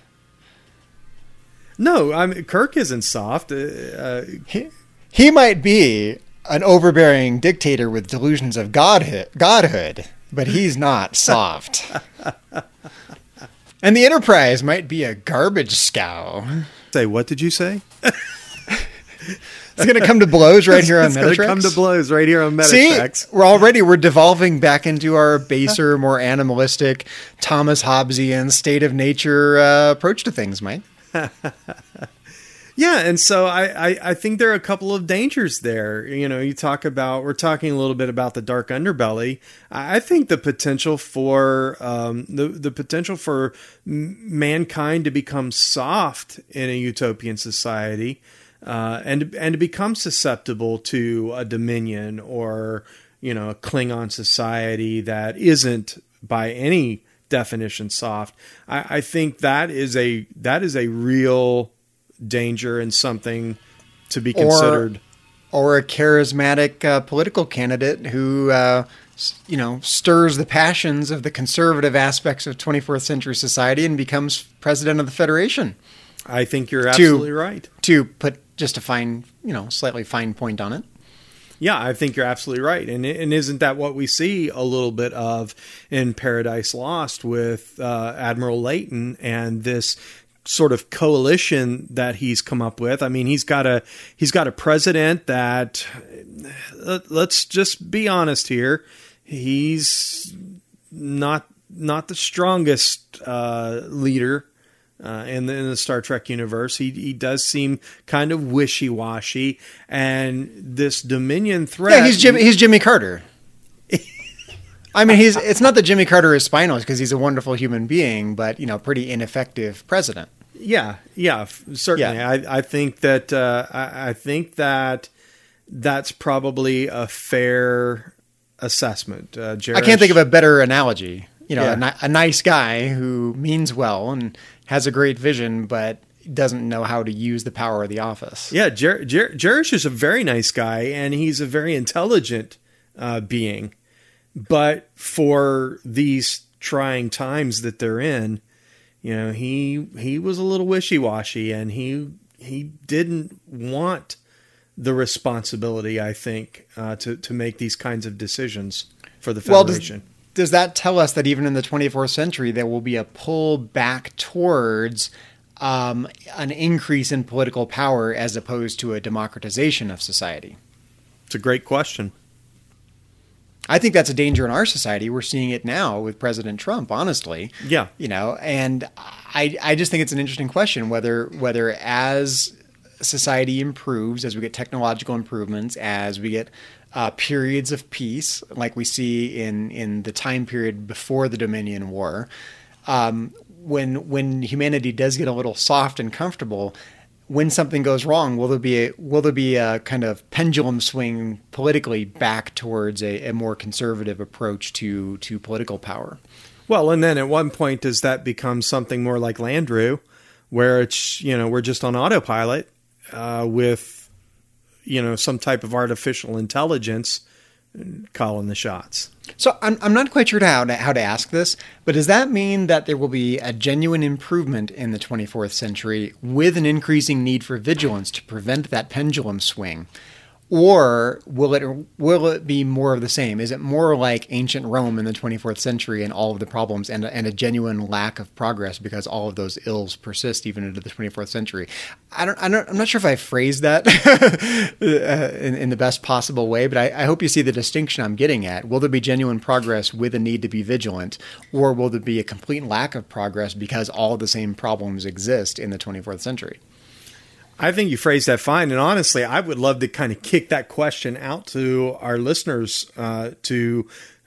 No, I mean, Kirk isn't soft. Uh, uh, he, he might be an overbearing dictator with delusions of godhood, godhood, but he's not soft. And the Enterprise might be a garbage scow. Say, what did you say? It's going to come to blows right here on it's Metatrex. It's going to come to blows right here on Metatrex. See, we're already, we're devolving back into our baser, more animalistic, Thomas Hobbesian, state of nature uh, approach to things, Mike. Yeah, and so I, I, I think there are a couple of dangers there. You know, you talk about, we're talking a little bit about the dark underbelly. I think the potential for um, the the potential for mankind to become soft in a utopian society, uh, and and to become susceptible to a Dominion or, you know, a Klingon society that isn't by any definition soft. I, I think that is a that is a real danger and something to be considered. Or, or a charismatic uh, political candidate who, uh, you know, stirs the passions of the conservative aspects of twenty-fourth century society and becomes president of the Federation. I think you're absolutely to, right. To put just a fine, you know, slightly fine point on it. Yeah, I think you're absolutely right. And, and isn't that what we see a little bit of in Paradise Lost with uh, Admiral Layton and this sort of coalition that he's come up with? I mean, he's got a he's got a president that, let's just be honest here, he's not not the strongest uh, leader Uh, in, the, in the Star Trek universe. He he does seem kind of wishy-washy, and this Dominion threat... Yeah, he's Jimmy, he's Jimmy Carter. I mean, he's it's not that Jimmy Carter is spineless, because he's a wonderful human being, but, you know, pretty ineffective president. Yeah, yeah, certainly. Yeah. I, I think that uh, I, I think that that's probably a fair assessment. Uh, Jarish, I can't think of a better analogy. You know, Yeah. a, ni- a nice guy who means well and has a great vision, but doesn't know how to use the power of the office. Yeah, Jer- Jer- Jarish is a very nice guy, and he's a very intelligent uh, being. But for these trying times that they're in, you know, he he was a little wishy-washy, and he he didn't want the responsibility, I think, uh, to to make these kinds of decisions for the Federation. Well, does, does that tell us that even in the twenty-fourth century, there will be a pull back towards um, an increase in political power as opposed to a democratization of society? It's a great question. I think that's a danger in our society. We're seeing it now with President Trump, honestly. Yeah. You know, and I, I just think it's an interesting question whether whether as society improves, as we get technological improvements, as we get uh, periods of peace, like we see in, in the time period before the Dominion War, um, when when humanity does get a little soft and comfortable, when something goes wrong, will there be a, will there be a kind of pendulum swing politically back towards a, a more conservative approach to to political power? Well, and then at one point, does that become something more like Landru, where it's, you know, we're just on autopilot uh, with, you know, some type of artificial intelligence calling the shots? So I'm I'm not quite sure how to, how to ask this, but does that mean that there will be a genuine improvement in the twenty-fourth century with an increasing need for vigilance to prevent that pendulum swing? Or will it will it be more of the same? Is it more like ancient Rome in the twenty-fourth century and all of the problems and, and a genuine lack of progress because all of those ills persist even into the twenty-fourth century? I don't, I don't I'm not sure if I phrased that in, in the best possible way, but I, I hope you see the distinction I'm getting at. Will there be genuine progress with a need to be vigilant, or will there be a complete lack of progress because all of the same problems exist in the twenty-fourth century? I think you phrased that fine. And honestly, I would love to kind of kick that question out to our listeners uh, to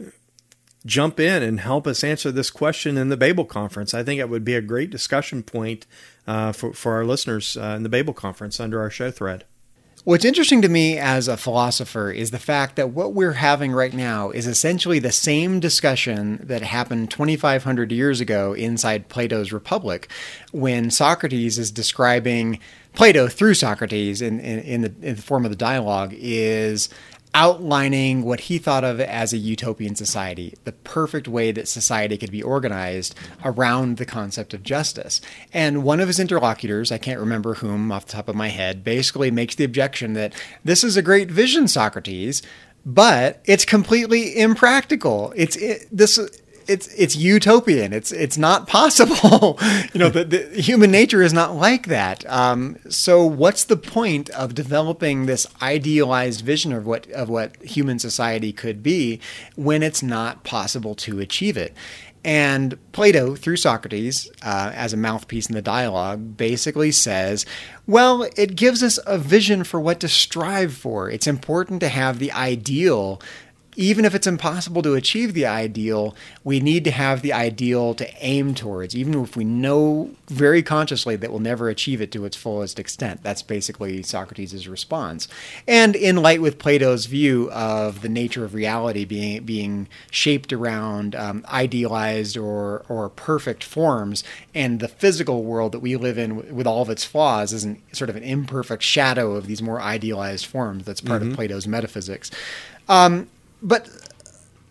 jump in and help us answer this question in the Babel Conference. I think it would be a great discussion point uh, for, for our listeners uh, in the Babel Conference under our show thread. What's interesting to me as a philosopher is the fact that what we're having right now is essentially the same discussion that happened twenty-five hundred years ago inside Plato's Republic, when Socrates is describing Plato through Socrates in, in, in, the, in the form of the dialogue is outlining what he thought of as a utopian society, the perfect way that society could be organized around the concept of justice. And one of his interlocutors, I can't remember whom off the top of my head, basically makes the objection that this is a great vision, Socrates, but it's completely impractical. It's it, this. It's it's utopian. It's it's not possible. you know, the, the human nature is not like that. Um, so what's the point of developing this idealized vision of what of what human society could be when it's not possible to achieve it? And Plato, through Socrates, uh, as a mouthpiece in the dialogue, basically says, well, it gives us a vision for what to strive for. It's important to have the ideal. Even if it's impossible to achieve the ideal, we need to have the ideal to aim towards, even if we know very consciously that we'll never achieve it to its fullest extent. That's basically Socrates' response. And in light with Plato's view of the nature of reality being being shaped around um, idealized or, or perfect forms, and the physical world that we live in with all of its flaws is an, sort of an imperfect shadow of these more idealized forms. That's part mm-hmm. of Plato's metaphysics. Um, But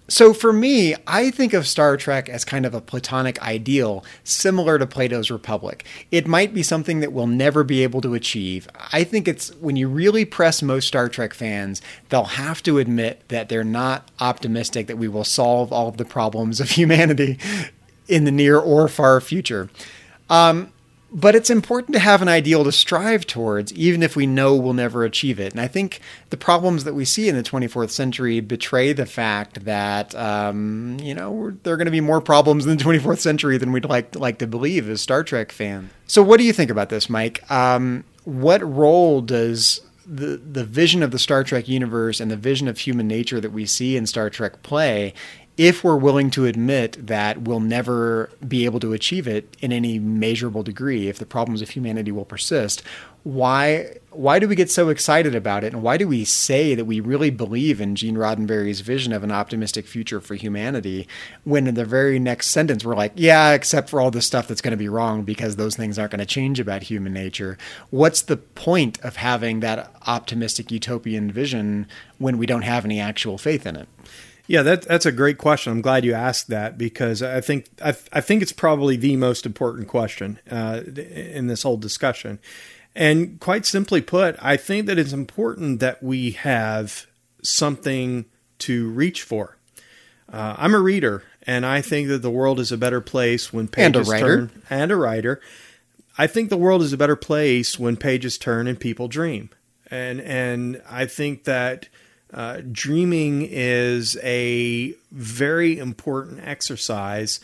So for me, I think of Star Trek as kind of a Platonic ideal, similar to Plato's Republic. It might be something that we'll never be able to achieve. I think it's, when you really press most Star Trek fans, they'll have to admit that they're not optimistic that we will solve all of the problems of humanity in the near or far future. Um, But it's important to have an ideal to strive towards, even if we know we'll never achieve it. And I think the problems that we see in the twenty-fourth century betray the fact that, um, you know, there are going to be more problems in the twenty-fourth century than we'd like, like to believe as Star Trek fans. So what do you think about this, Mike? Um, what role does the the vision of the Star Trek universe and the vision of human nature that we see in Star Trek play if we're willing to admit that we'll never be able to achieve it in any measurable degree, if the problems of humanity will persist? Why why do we get so excited about it? And why do we say that we really believe in Gene Roddenberry's vision of an optimistic future for humanity when in the very next sentence we're like, yeah, except for all the stuff that's going to be wrong because those things aren't going to change about human nature? What's the point of having that optimistic utopian vision when we don't have any actual faith in it? Yeah, that, that's a great question. I'm glad you asked that, because I think I, I think it's probably the most important question uh, in this whole discussion. And quite simply put, I think that it's important that we have something to reach for. Uh, I'm a reader, and I think that the world is a better place when pages and a writer. turn. And a writer. I think the world is a better place when pages turn and people dream. And and I think that Uh, dreaming is a very important exercise.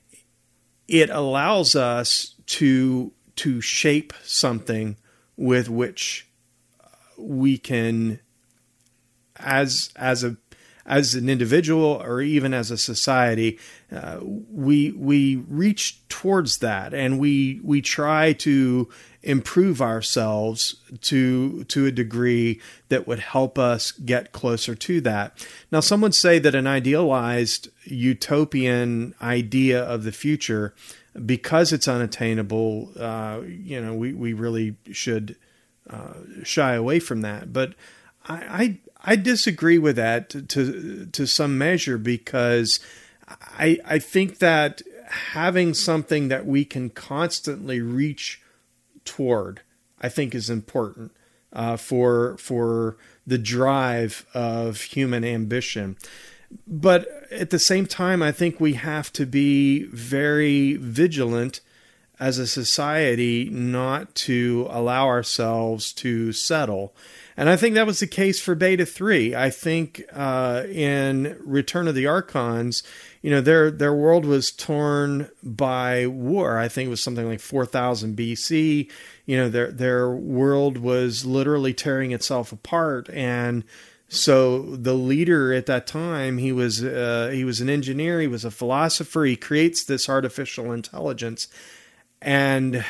It allows us to to shape something with which we can, as as a as an individual or even as a society, uh, we we reach towards that, and we we try to improve ourselves to to a degree that would help us get closer to that. Now, some would say that an idealized utopian idea of the future, because it's unattainable, uh, you know, we, we really should uh, shy away from that. But I, I I disagree with that to to, to some measure, because I I think that having something that we can constantly reach toward, I think, is important uh, for for the drive of human ambition. But at the same time, I think we have to be very vigilant as a society not to allow ourselves to settle. And I think that was the case for Beta three. I think uh, in Return of the Archons, you know, their their world was torn by war. I think it was something like four thousand B C. You know, their their world was literally tearing itself apart. And so the leader at that time, he was uh, he was an engineer, he was a philosopher. He creates this artificial intelligence, and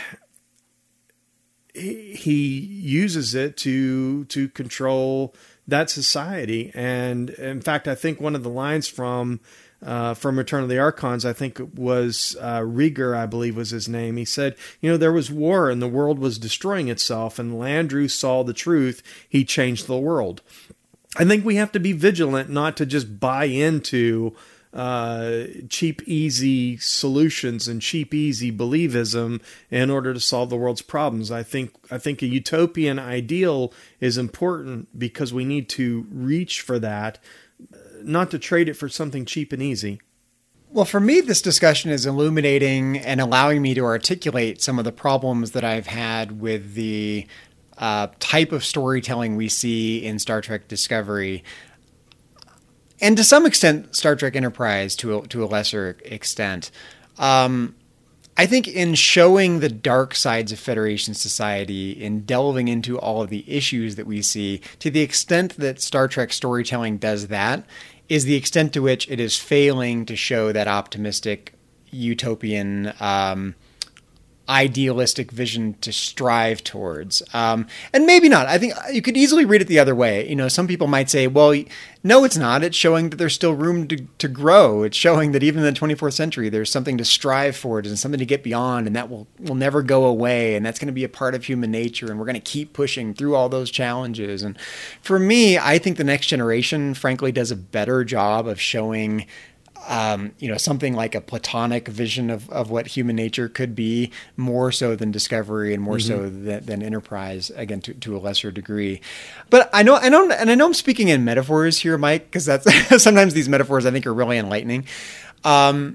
he uses it to to control that society. And in fact, I think one of the lines from uh, from Return of the Archons, I think it was uh, Rieger, I believe was his name. He said, you know, there was war and the world was destroying itself, and Landru saw the truth. He changed the world. I think we have to be vigilant not to just buy into uh, cheap, easy solutions and cheap, easy believism in order to solve the world's problems. I think I think a utopian ideal is important because we need to reach for that, not to trade it for something cheap and easy. Well, for me, this discussion is illuminating and allowing me to articulate some of the problems that I've had with the uh, type of storytelling we see in Star Trek Discovery, and to some extent, Star Trek Enterprise to a, to a lesser extent. Um, I think in showing the dark sides of Federation society, in delving into all of the issues that we see, to the extent that Star Trek storytelling does that, is the extent to which it is failing to show that optimistic utopian um, idealistic vision to strive towards. Um, and maybe not. I think you could easily read it the other way. You know, some people might say, well, no, it's not. It's showing that there's still room to, to grow. It's showing that even in the twenty-fourth century, there's something to strive for and something to get beyond, and that will, will never go away. And that's going to be a part of human nature. And we're going to keep pushing through all those challenges. And for me, I think the next generation, frankly, does a better job of showing Um, you know, something like a Platonic vision of, of what human nature could be, more so than Discovery and more mm-hmm. so than, than Enterprise, again, to, to a lesser degree. But I know, I know, and I know I'm speaking in metaphors here, Mike, because that's sometimes these metaphors I think are really enlightening. Um,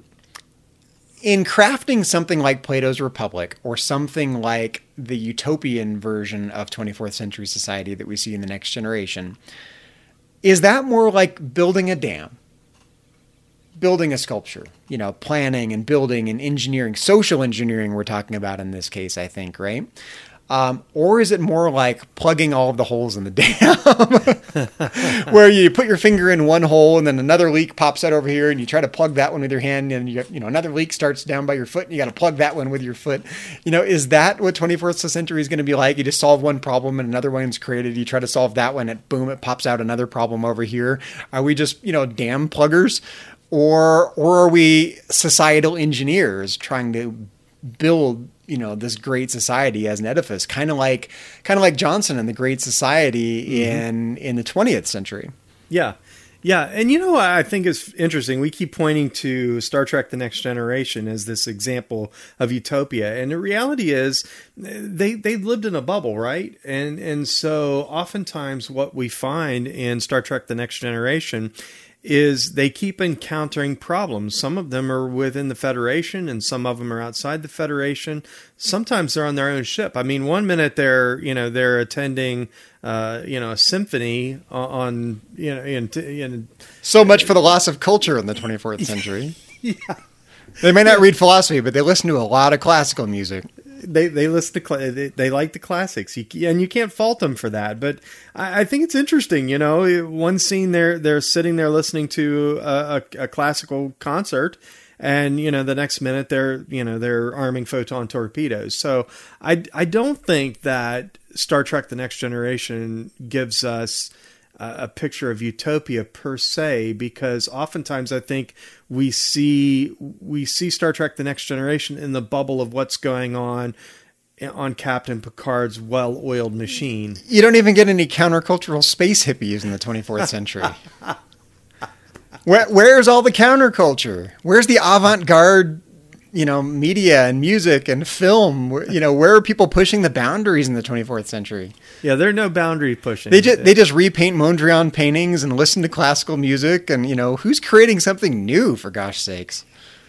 in crafting something like Plato's Republic or something like the utopian version of twenty-fourth century society that we see in the next generation, is that more like building a dam? Building a sculpture, you know, planning and building and engineering, social engineering we're talking about in this case, I think, right? Um, or is it more like plugging all of the holes in the dam where you put your finger in one hole and then another leak pops out over here and you try to plug that one with your hand and you, you know, another leak starts down by your foot and you got to plug that one with your foot. You know, is that what twenty-fourth century is going to be like? You just solve one problem and another one's created. You try to solve that one and boom, it pops out another problem over here. Are we just, you know, dam pluggers? Or or are we societal engineers trying to build, you know, this great society as an edifice, kind of like kind of like Johnson and the Great Society mm-hmm. in in the twentieth century? Yeah. Yeah, and you know what I think is interesting? We keep pointing to Star Trek The Next Generation as this example of utopia. And the reality is they they lived in a bubble, right? And and so oftentimes what we find in Star Trek The Next Generation is they keep encountering problems. Some of them are within the Federation and some of them are outside the Federation. Sometimes they're on their own ship. I mean, one minute they're, you know, they're attending, uh, you know, a symphony on, you know, in, in so much for the loss of culture in the twenty-fourth century. Yeah. They may not read philosophy, but they listen to a lot of classical music. They they listen to they, they like the classics, you, and you can't fault them for that. But I, I think it's interesting, you know. One scene they're they're sitting there listening to a, a, a classical concert, and you know the next minute they're you know they're arming photon torpedoes. So I I don't think that Star Trek: The Next Generation gives us a picture of utopia per se, because oftentimes I think we see we see Star Trek: The Next Generation in the bubble of what's going on on Captain Picard's well-oiled machine. You don't even get any countercultural space hippies in the twenty-fourth century. Where, where's all the counterculture? Where's the avant-garde, you know, media and music and film? You know, where are people pushing the boundaries in the twenty-fourth century? Yeah, there are no boundary pushing. They just they just repaint Mondrian paintings and listen to classical music, and you know, who's creating something new, for gosh sakes?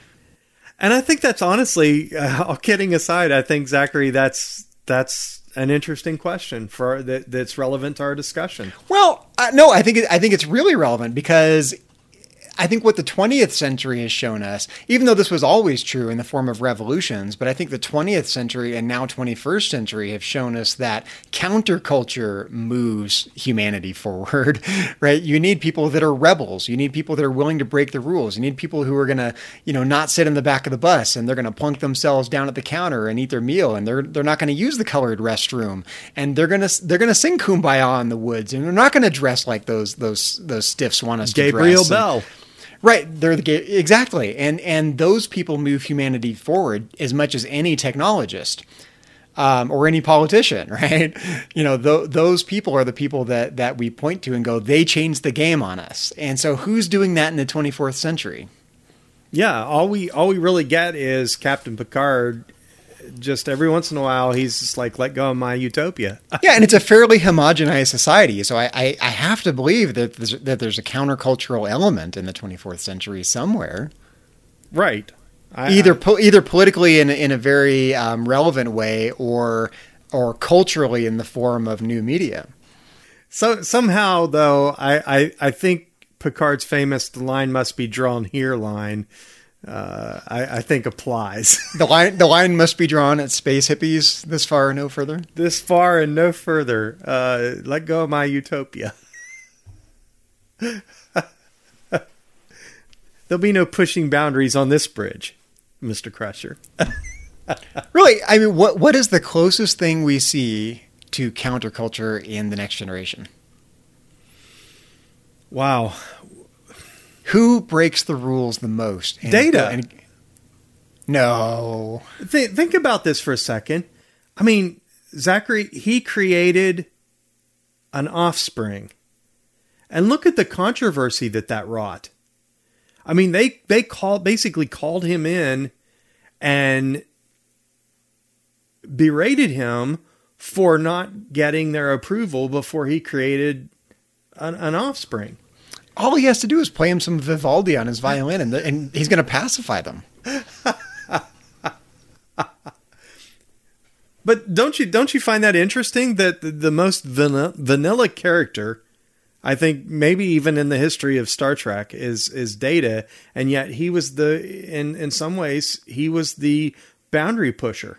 And I think that's honestly, uh, all kidding aside, I think Zachary, that's that's an interesting question for that that's relevant to our discussion. Well, uh, no, I think it, I think it's really relevant because I think what the twentieth century has shown us, even though this was always true in the form of revolutions, but I think the twentieth century and now twenty-first century have shown us that counterculture moves humanity forward, right? You need people that are rebels. You need people that are willing to break the rules. You need people who are going to, you know, not sit in the back of the bus and they're going to plunk themselves down at the counter and eat their meal, and they're they're not going to use the colored restroom, and they're going to they're going to sing Kumbaya in the woods, and they're not going to dress like those those those stiffs want us to dress. Gabriel Bell. And, Right, they're the exactly, and and those people move humanity forward as much as any technologist um, or any politician, right? You know, th- those people are the people that that we point to and go, they changed the game on us. And so, who's doing that in the twenty-fourth century? Yeah, all we all we really get is Captain Picard. Just every once in a while, he's just like, let go of my utopia. Yeah, and it's a fairly homogenized society. So I, I, I have to believe that there's, that there's a countercultural element in the twenty-fourth century somewhere. Right. I, either I, po- either politically in, in a very um, relevant way or or culturally in the form of new media. So somehow, though, I, I, I think Picard's famous "the line must be drawn here" line Uh, I, I think applies. The line, the line must be drawn at space hippies. This far and no further. This far and no further. Uh, let go of my utopia. There'll be no pushing boundaries on this bridge, Mister Crusher. Really, I mean, what what is the closest thing we see to counterculture in The Next Generation? Wow. Who breaks the rules the most? And, Data. and, no. Th- think about this for a second. I mean, Zachary, he created an offspring. And look at the controversy that that wrought. I mean, they, they called, basically called him in and berated him for not getting their approval before he created an, an offspring. All he has to do is play him some Vivaldi on his violin, and, the, and he's going to pacify them. But don't you don't you find that interesting that the, the most vanilla, vanilla character, I think maybe even in the history of Star Trek, is is Data, and yet he was the in in some ways he was the boundary pusher.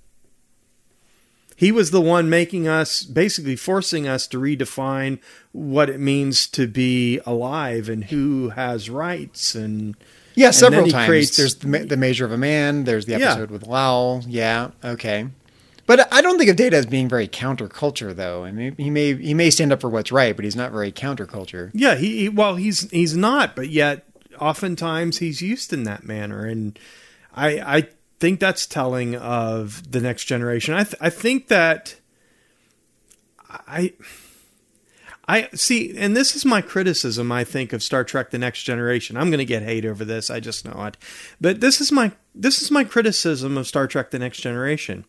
He was the one making us, basically forcing us to redefine what it means to be alive and who has rights. And yeah, and several then he times. creates- There's the, Ma- the Measure of a Man. There's the Yeah. episode with Lowell. Yeah, okay. But I don't think of Data as being very counterculture, though. I mean, he may he may stand up for what's right, but he's not very counterculture. Yeah, he, he well, he's he's not, but yet oftentimes he's used in that manner, and I I think that's telling of The Next Generation. I th- I think that I I see, and this is my criticism, I think, of Star Trek: The Next Generation. I'm going to get hate over this, I just know it, but this is my this is my criticism of Star Trek: The Next Generation.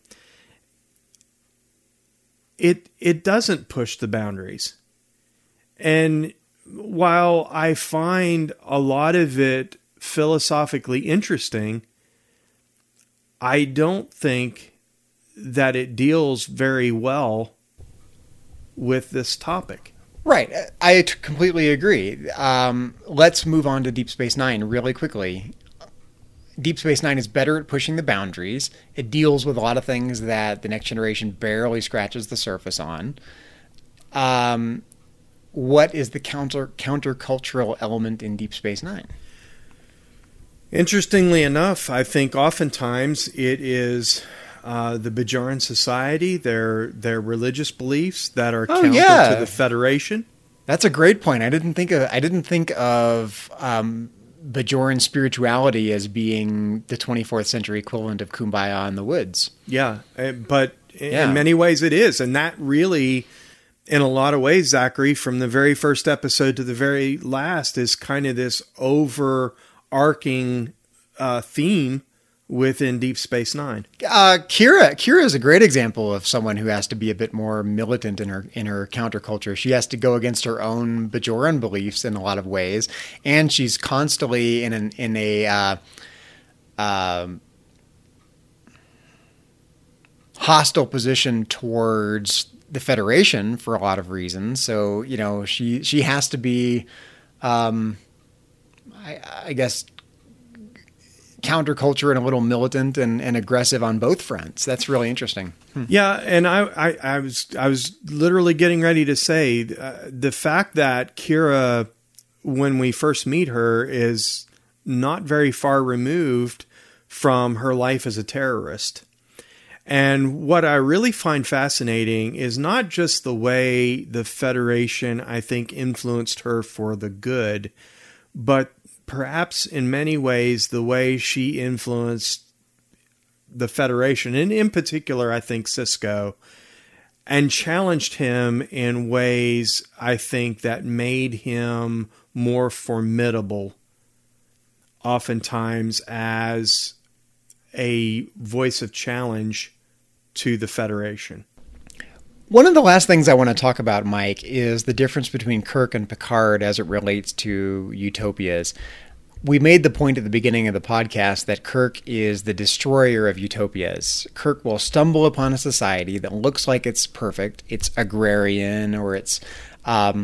It it doesn't push the boundaries. And while I find a lot of it philosophically interesting, I don't think that it deals very well with this topic. Right. I t- completely agree. Um, let's move on to Deep Space Nine really quickly. Deep Space Nine is better at pushing the boundaries. It deals with a lot of things that The Next Generation barely scratches the surface on. Um, what is the counter countercultural element in Deep Space Nine? Interestingly enough, I think oftentimes it is uh, the Bajoran Society, their their religious beliefs that are Oh, counter yeah. to the Federation. That's a great point. I didn't think of I didn't think of um, Bajoran spirituality as being the twenty-fourth century equivalent of Kumbaya in the woods. Yeah, uh, but in Yeah. many ways it is. And that really, in a lot of ways, Zachary, from the very first episode to the very last, is kind of this overarching uh, theme within Deep Space Nine. Uh, Kira, Kira is a great example of someone who has to be a bit more militant in her in her counterculture. She has to go against her own Bajoran beliefs in a lot of ways, and she's constantly in an in a uh, um, hostile position towards the Federation for a lot of reasons. So you know she she has to be, um, I, I guess, counterculture and a little militant and, and aggressive on both fronts. That's really interesting. Hmm. Yeah, and I, I, I was I was literally getting ready to say uh, the fact that Kira, when we first meet her, is not very far removed from her life as a terrorist. And what I really find fascinating is not just the way the Federation, I think, influenced her for the good, but perhaps in many ways the way she influenced the Federation, and in particular, I think, Sisko, and challenged him in ways, I think, that made him more formidable, oftentimes as a voice of challenge to the Federation. One of the last things I want to talk about, Mike, is the difference between Kirk and Picard as it relates to utopias. We made the point at the beginning of the podcast that Kirk is the destroyer of utopias. Kirk will stumble upon a society that looks like it's perfect, it's agrarian, or it's um,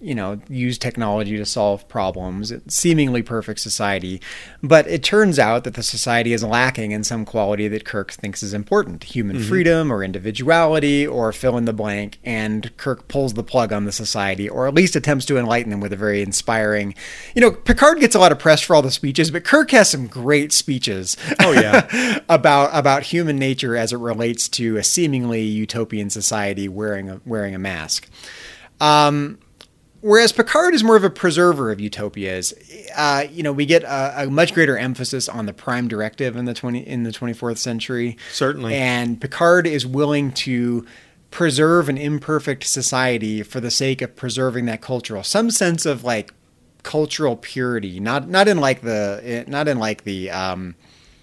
you know, use technology to solve problems, seemingly perfect society. But it turns out that the society is lacking in some quality that Kirk thinks is important, human mm-hmm. freedom or individuality or fill in the blank. And Kirk pulls the plug on the society, or at least attempts to enlighten them with a very inspiring, you know, Picard gets a lot of press for all the speeches, but Kirk has some great speeches. Oh yeah. about, about human nature as it relates to a seemingly utopian society wearing a, wearing a mask. Um, Whereas Picard is more of a preserver of utopias. Uh, you know, we get a, a much greater emphasis on the Prime Directive in the twenty in the twenty-fourth century. Certainly. And Picard is willing to preserve an imperfect society for the sake of preserving that cultural, some sense of like cultural purity, not not in like the not in like the um,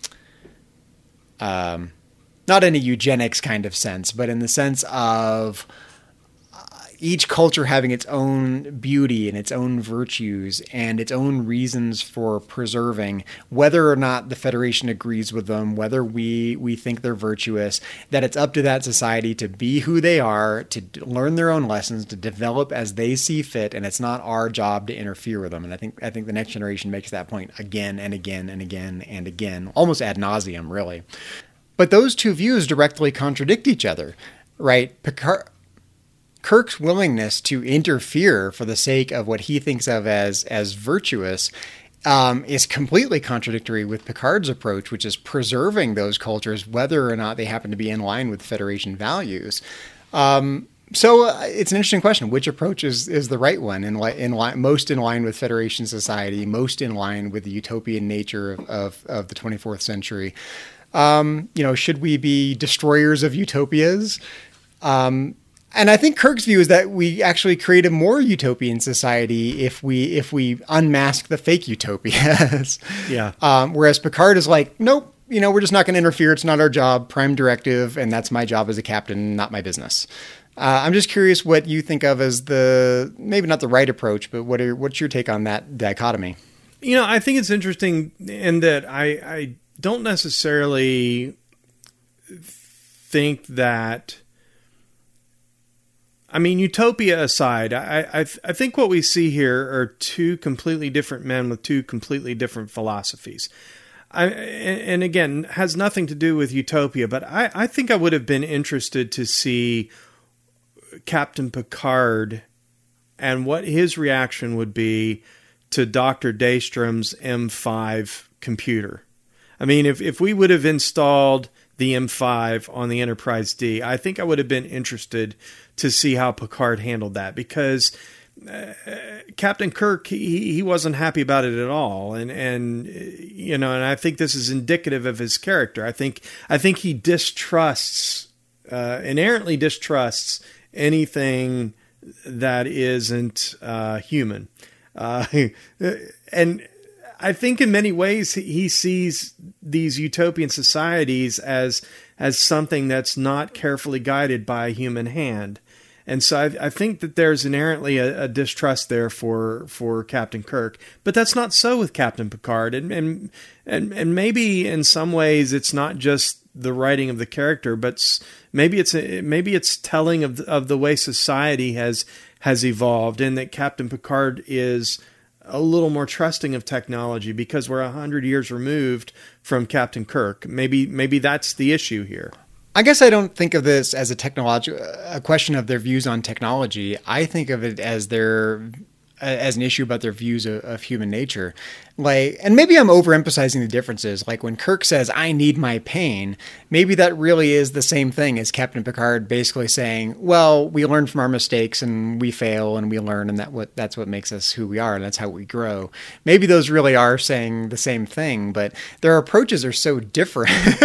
um, not in a eugenics kind of sense, but in the sense of each culture having its own beauty and its own virtues and its own reasons for preserving, whether or not the Federation agrees with them, whether we, we think they're virtuous, that it's up to that society to be who they are, to learn their own lessons, to develop as they see fit, and it's not our job to interfere with them. And I think I think the Next Generation makes that point again and again and again and again, almost ad nauseum, really. But those two views directly contradict each other, right? Picard... Kirk's willingness to interfere for the sake of what he thinks of as as virtuous um, is completely contradictory with Picard's approach, which is preserving those cultures, whether or not they happen to be in line with Federation values. Um, so uh, it's an interesting question: which approach is is the right one, in li- in li- most in line with Federation society, most in line with the utopian nature of of, of the twenty-fourth century? Um, you know, should we be destroyers of utopias? Um, And I think Kirk's view is that we actually create a more utopian society if we if we unmask the fake utopias. Yeah. Um, whereas Picard is like, nope, you know, we're just not going to interfere. It's not our job. Prime Directive, and that's my job as a captain, not my business. Uh, I'm just curious what you think of as the maybe not the right approach, but what are what's your take on that dichotomy? You know, I think it's interesting in that I I don't necessarily think that. I mean, utopia aside, I, I I think what we see here are two completely different men with two completely different philosophies. I, and again, has nothing to do with utopia, but I, I think I would have been interested to see Captain Picard and what his reaction would be to Doctor Daystrom's M five computer. I mean, if, if we would have installed the M five on the Enterprise D, I think I would have been interested to see how Picard handled that, because uh, Captain Kirk, he, he wasn't happy about it at all. And, and, you know, and I think this is indicative of his character. I think, I think he distrusts, uh, inherently distrusts anything that isn't, uh, human. Uh, and, I think in many ways he sees these utopian societies as as something that's not carefully guided by a human hand. And so I, I think that there's inherently a, a distrust there for, for Captain Kirk. But that's not so with Captain Picard. And, and and and maybe in some ways it's not just the writing of the character, but maybe it's a, maybe it's telling of the, of the way society has has evolved, and that Captain Picard is a little more trusting of technology because we're a hundred years removed from Captain Kirk. Maybe, maybe that's the issue here. I guess I don't think of this as a technology, a question of their views on technology. I think of it as their, as an issue about their views of, of human nature. Like, and maybe I'm overemphasizing the differences. Like when Kirk says, I need my pain, maybe that really is the same thing as Captain Picard basically saying, well, we learn from our mistakes and we fail and we learn, and that what that's what makes us who we are, and that's how we grow. Maybe those really are saying the same thing, but their approaches are so different.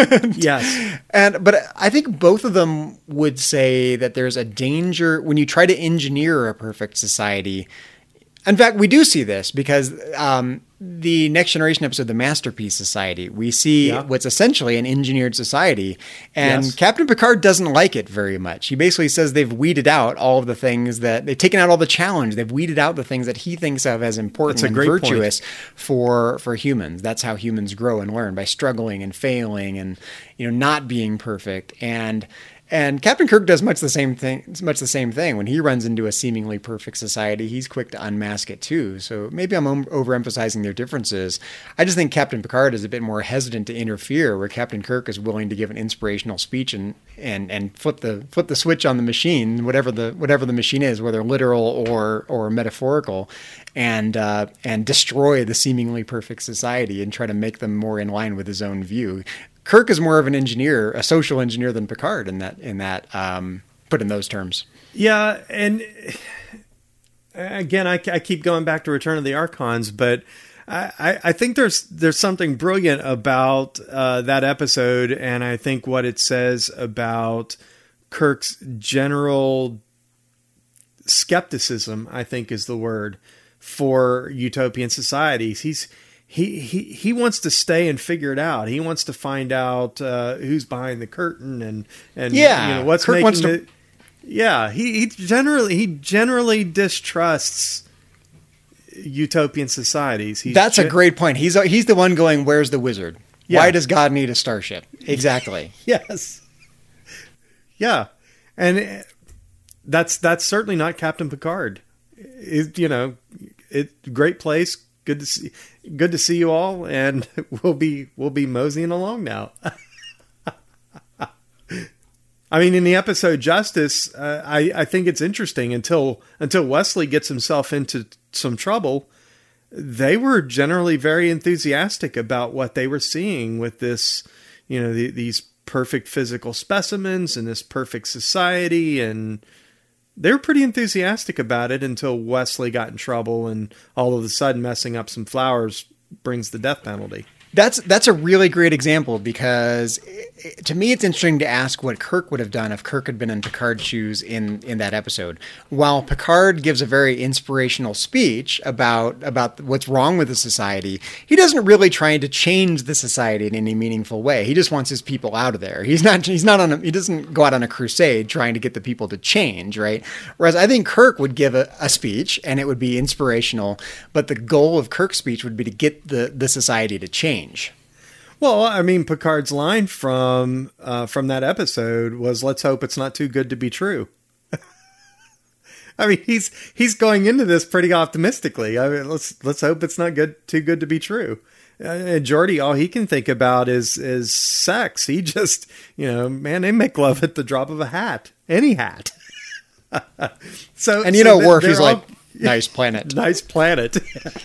Yes. And but I think both of them would say that there's a danger when you try to engineer a perfect society. In fact, we do see this because um, the Next Generation episode, The Masterpiece Society, we see yeah. what's essentially an engineered society. And yes. Captain Picard doesn't like it very much. He basically says they've weeded out all of the things that they've taken out all the challenge. They've weeded out the things that he thinks of as important and virtuous for, for humans. That's how humans grow and learn, by struggling and failing and, you know, not being perfect. And And Captain Kirk does much the same thing. Much the same thing. When he runs into a seemingly perfect society, he's quick to unmask it too. So maybe I'm overemphasizing their differences. I just think Captain Picard is a bit more hesitant to interfere, where Captain Kirk is willing to give an inspirational speech and and and flip the flip the switch on the machine, whatever the whatever the machine is, whether literal or or metaphorical, and uh, and destroy the seemingly perfect society and try to make them more in line with his own view. Kirk is more of an engineer, a social engineer, than Picard in that, in that, um, put in those terms. Yeah. And again, I, I keep going back to Return of the Archons, but I, I think there's, there's something brilliant about, uh, that episode. And I think what it says about Kirk's general skepticism, I think is the word, for utopian societies. He's, He, he he wants to stay and figure it out. He wants to find out uh, who's behind the curtain and and yeah, you know, what's Kirk making wants to... it. Yeah, he, he generally he generally distrusts utopian societies. He's That's gen- a great point. He's he's the one going, "Where's the wizard? Yeah. Why does God need a starship?" Exactly. Yes. Yeah, and that's that's certainly not Captain Picard. It, you know, it great place. Good to see. Good to see you all, and we'll be we'll be moseying along now. I mean, in the episode Justice, uh, I I think it's interesting until until Wesley gets himself into some trouble. They were generally very enthusiastic about what they were seeing with this, you know, the, these perfect physical specimens and this perfect society, and they were pretty enthusiastic about it until Wesley got in trouble, and all of a sudden messing up some flowers brings the death penalty. That's that's a really great example, because it, to me it's interesting to ask what Kirk would have done if Kirk had been in Picard's shoes in, in that episode. While Picard gives a very inspirational speech about about what's wrong with the society, he doesn't really try to change the society in any meaningful way. He just wants his people out of there. He's not he's not on a, he doesn't go out on a crusade trying to get the people to change, right? Whereas I think Kirk would give a, a speech and it would be inspirational, but the goal of Kirk's speech would be to get the, the society to change. Well, I mean, Picard's line from uh, from that episode was, "Let's hope it's not too good to be true." I mean, he's he's going into this pretty optimistically. I mean, let's let's hope it's not good too good to be true. Uh, and Geordi, all he can think about is is sex. He just, you know, man, they make love at the drop of a hat, any hat. so, and you so know, Worf, he's all, like, "Nice planet, nice planet."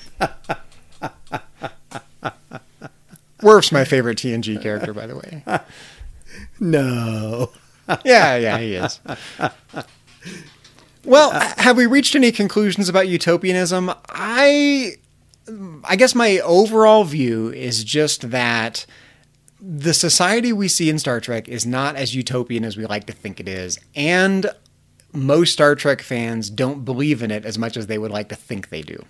Worf's my favorite T N G character, by the way. No. Yeah, yeah, he is. Well, have we reached any conclusions about utopianism? I, I guess my overall view is just that the society we see in Star Trek is not as utopian as we like to think it is, and most Star Trek fans don't believe in it as much as they would like to think they do.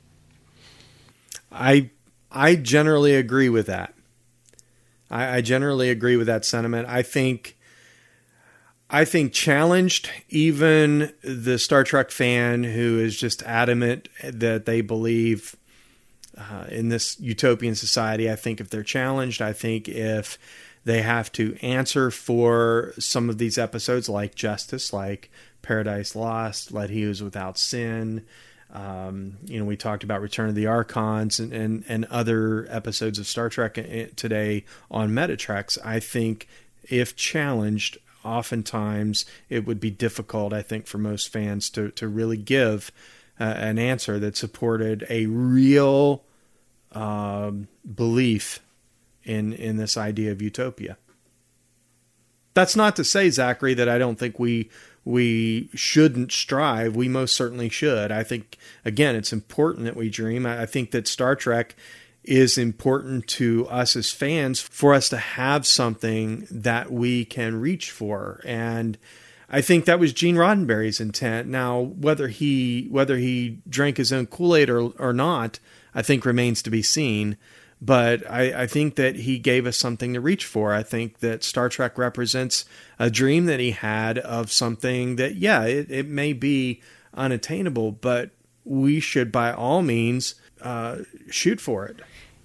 I I generally agree with that. I, I generally agree with that sentiment. I think, I think challenged even the Star Trek fan who is just adamant that they believe uh, in this utopian society. I think if they're challenged, I think if they have to answer for some of these episodes like Justice, like Paradise Lost, Let He Who Is Without Sin, Um, you know, we talked about Return of the Archons and, and, and other episodes of Star Trek today on Metatreks. I think if challenged, oftentimes it would be difficult, I think, for most fans to, to really give uh, an answer that supported a real um, belief in, in this idea of utopia. That's not to say, Zachary, that I don't think we we shouldn't strive. We most certainly should. I think, again, it's important that we dream. I think that Star Trek is important to us as fans for us to have something that we can reach for. And I think that was Gene Roddenberry's intent. Now, whether he whether he drank his own Kool-Aid or, or not, I think remains to be seen. But I, I think that he gave us something to reach for. I think that Star Trek represents a dream that he had of something that, yeah, it, it may be unattainable, but we should by all means uh, shoot for it.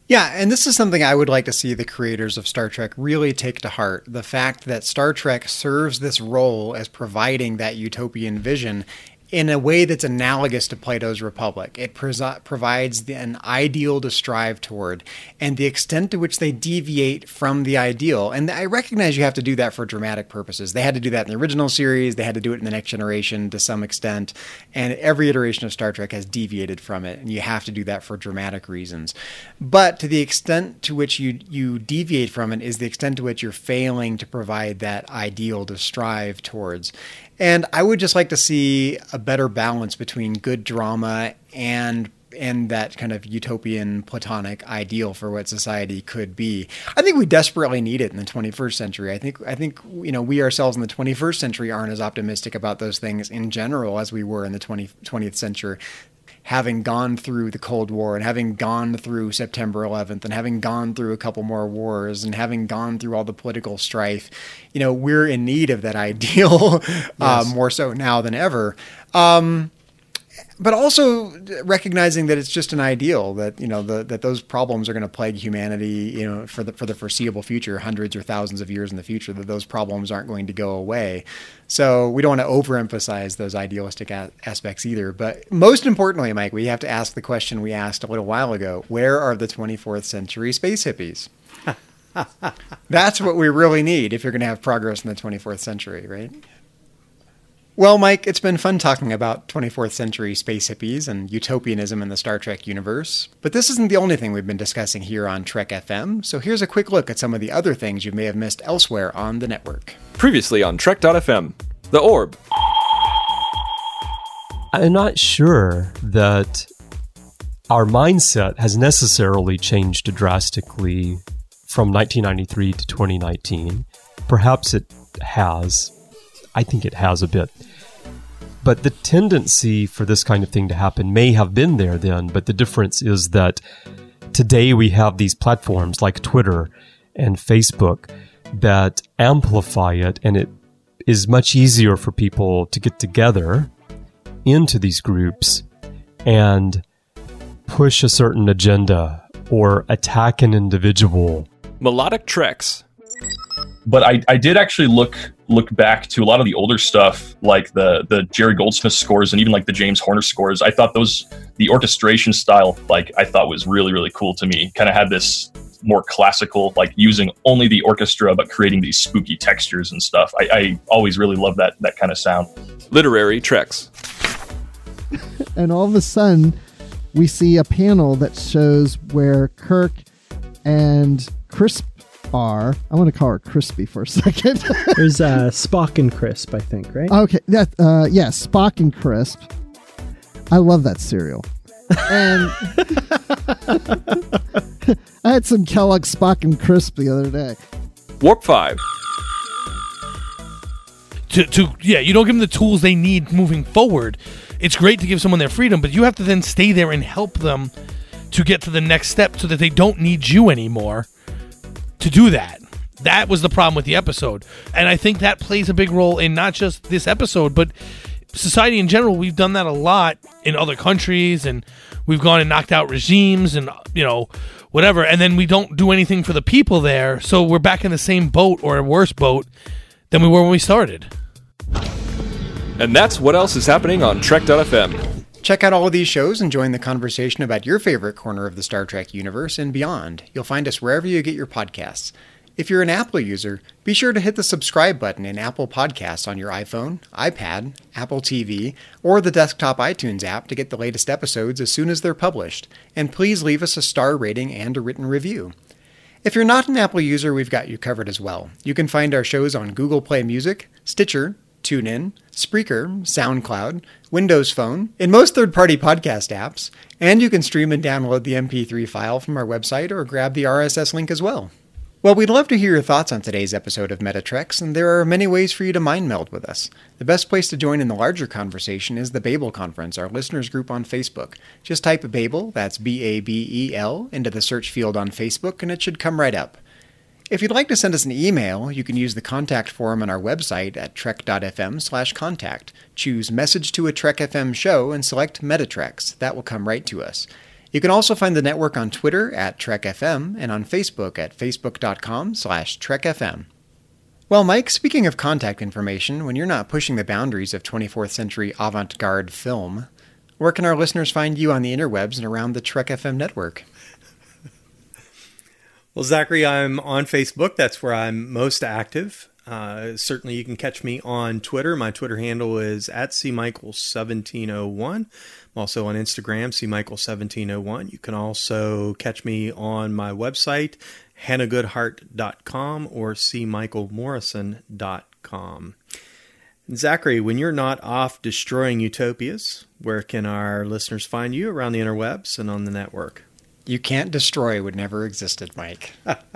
Yeah, and this is something I would like to see the creators of Star Trek really take to heart. The fact that Star Trek serves this role as providing that utopian vision in a way that's analogous to Plato's Republic. It pres- provides the, an ideal to strive toward, and the extent to which they deviate from the ideal. And I recognize you have to do that for dramatic purposes. They had to do that in the original series. They had to do it in the Next Generation to some extent. And every iteration of Star Trek has deviated from it, and you have to do that for dramatic reasons. But to the extent to which you, you deviate from it is the extent to which you're failing to provide that ideal to strive towards. And I would just like to see a better balance between good drama and and that kind of utopian Platonic ideal for what society could be. I think we desperately need it in the twenty-first century. I think I think you know we ourselves in the twenty-first century aren't as optimistic about those things in general as we were in the twentieth century. Having gone through the Cold War and having gone through September eleventh and having gone through a couple more wars and having gone through all the political strife, you know, we're in need of that ideal yes. uh, more so now than ever. Um, but also recognizing that it's just an ideal, that, you know, the, that those problems are going to plague humanity, you know, for the, for the foreseeable future, hundreds or thousands of years in the future, that those problems aren't going to go away. So we don't want to overemphasize those idealistic a- aspects either. But most importantly, Mike, we have to ask the question we asked a little while ago: where are the twenty-fourth century space hippies? That's what we really need if you're going to have progress in the twenty-fourth century, right? Well, Mike, it's been fun talking about twenty-fourth century space hippies and utopianism in the Star Trek universe. But this isn't the only thing we've been discussing here on Trek F M, so here's a quick look at some of the other things you may have missed elsewhere on the network. Previously on Trek dot F M, The Orb. I'm not sure that our mindset has necessarily changed drastically from nineteen ninety-three to twenty nineteen. Perhaps it has. I think it has a bit. But the tendency for this kind of thing to happen may have been there then, but the difference is that today we have these platforms like Twitter and Facebook that amplify it, and it is much easier for people to get together into these groups and push a certain agenda or attack an individual. Melodic Treks. But I, I did actually look look back to a lot of the older stuff, like the the Jerry Goldsmith scores and even like the James Horner scores. I thought those, the orchestration style, like I thought was really, really cool to me. Kind of had this more classical, like using only the orchestra, but creating these spooky textures and stuff. I, I always really love that that kind of sound. Literary Treks. And all of a sudden, we see a panel that shows where Kirk and Crisp are. I want to call her Crispy for a second. There's uh, Spock and Crisp, I think, right? Okay, that uh, yeah, Spock and Crisp. I love that cereal. And I had some Kellogg's Spock and Crisp the other day. Warp five. To, to yeah, you don't give them the tools they need moving forward. It's great to give someone their freedom, but you have to then stay there and help them to get to the next step so that they don't need you anymore to do that. That was the problem with the episode. And I think that plays a big role in not just this episode, but society in general. We've done that a lot in other countries, and we've gone and knocked out regimes and, you know, whatever. And then we don't do anything for the people there. So we're back in the same boat or a worse boat than we were when we started. And that's what else is happening on Trek dot F M. Check out all of these shows and join the conversation about your favorite corner of the Star Trek universe and beyond. You'll find us wherever you get your podcasts. If you're an Apple user, be sure to hit the subscribe button in Apple Podcasts on your iPhone, iPad, Apple T V, or the desktop iTunes app to get the latest episodes as soon as they're published. And please leave us a star rating and a written review. If you're not an Apple user, we've got you covered as well. You can find our shows on Google Play Music, Stitcher, TuneIn, Spreaker, SoundCloud, Windows Phone, in most third-party podcast apps, and you can stream and download the M P three file from our website or grab the R S S link as well. Well, we'd love to hear your thoughts on today's episode of Metatreks, and there are many ways for you to mind meld with us. The best place to join in the larger conversation is the Babel Conference, our listeners group on Facebook. Just type Babel, that's B A B E L, into the search field on Facebook, and it should come right up. If you'd like to send us an email, you can use the contact form on our website at trek dot f m slash contact. Choose Message to a Trek F M Show and select Metatreks. That will come right to us. You can also find the network on Twitter at Trek F M and on Facebook at facebook.com slash trekfm. Well, Mike, speaking of contact information, when you're not pushing the boundaries of twenty-fourth century avant-garde film, where can our listeners find you on the interwebs and around the Trek F M network? Well, Zachary, I'm on Facebook. That's where I'm most active. Uh, certainly, you can catch me on Twitter. My Twitter handle is at C Michael seventeen oh one. I'm also on Instagram, C Michael seventeen oh one. You can also catch me on my website, hannah goodhart dot com or c michael morrison dot com. And Zachary, when you're not off destroying utopias, where can our listeners find you around the interwebs and on the network? You can't destroy what never existed, Mike.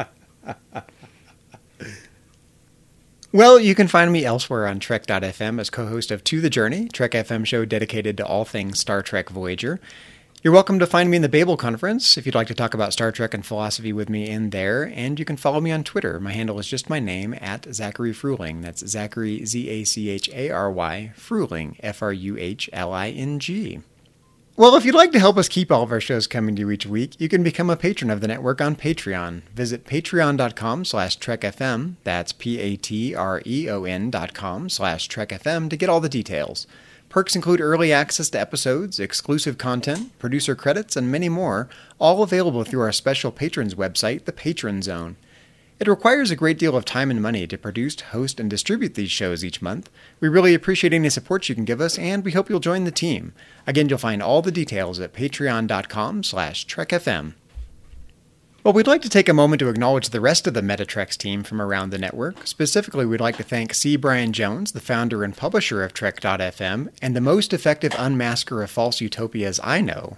Well, you can find me elsewhere on Trek dot F M as co-host of To the Journey, Trek F M show dedicated to all things Star Trek Voyager. You're welcome to find me in the Babel Conference if you'd like to talk about Star Trek and philosophy with me in there, and you can follow me on Twitter. My handle is just my name, at Zachary Fruhling. That's Zachary, Z A C H A R Y, Fruhling, F R U H L I N G. Well, if you'd like to help us keep all of our shows coming to you each week, you can become a patron of the network on Patreon. Visit patreon.com slash trekfm, that's P-A-T-R-E-O-N dot com slash trekfm to get all the details. Perks include early access to episodes, exclusive content, producer credits, and many more, all available through our special patrons website, the Patron Zone. It requires a great deal of time and money to produce, host, and distribute these shows each month. We really appreciate any support you can give us, and we hope you'll join the team. Again, you'll find all the details at patreon.com slash trekfm. Well, we'd like to take a moment to acknowledge the rest of the Metatrex team from around the network. Specifically, we'd like to thank C. Brian Jones, the founder and publisher of Trek dot F M, and the most effective unmasker of false utopias I know.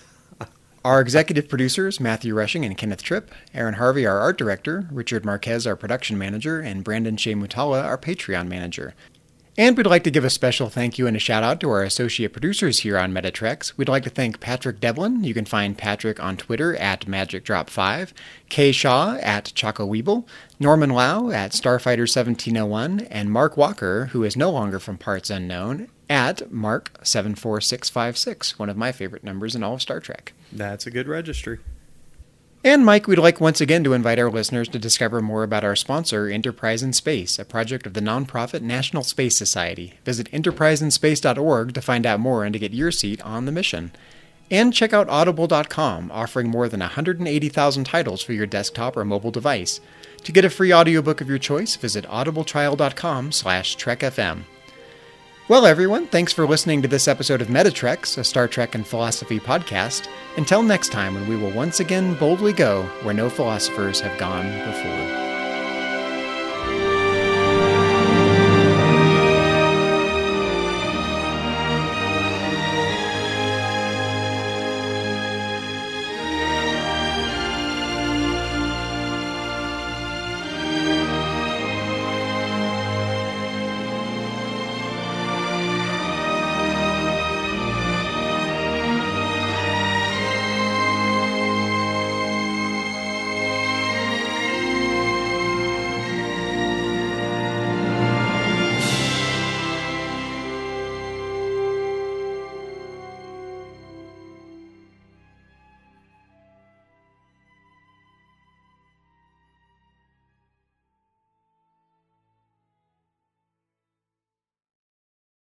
Our executive producers, Matthew Rushing and Kenneth Tripp, Aaron Harvey, our art director, Richard Marquez, our production manager, and Brandon Shea Mutala, our Patreon manager. And we'd like to give a special thank you and a shout out to our associate producers here on Metatrex. We'd like to thank Patrick Devlin. You can find Patrick on Twitter at Magic Drop five, Kay Shaw at Choco Weeble, Norman Lau at Starfighter seventeen oh one, and Mark Walker, who is no longer from Parts Unknown, at Mark seven four six five six, one of my favorite numbers in all of Star Trek. That's a good registry. And Mike, we'd like once again to invite our listeners to discover more about our sponsor, Enterprise in Space, a project of the nonprofit National Space Society. Visit enterprise in space dot org to find out more and to get your seat on the mission. And check out audible dot com, offering more than one hundred eighty thousand titles for your desktop or mobile device. To get a free audiobook of your choice, visit audibletrial.com slash trekfm. Well, everyone, thanks for listening to this episode of Metatrex, a Star Trek and philosophy podcast. Until next time, when we will once again boldly go where no philosophers have gone before.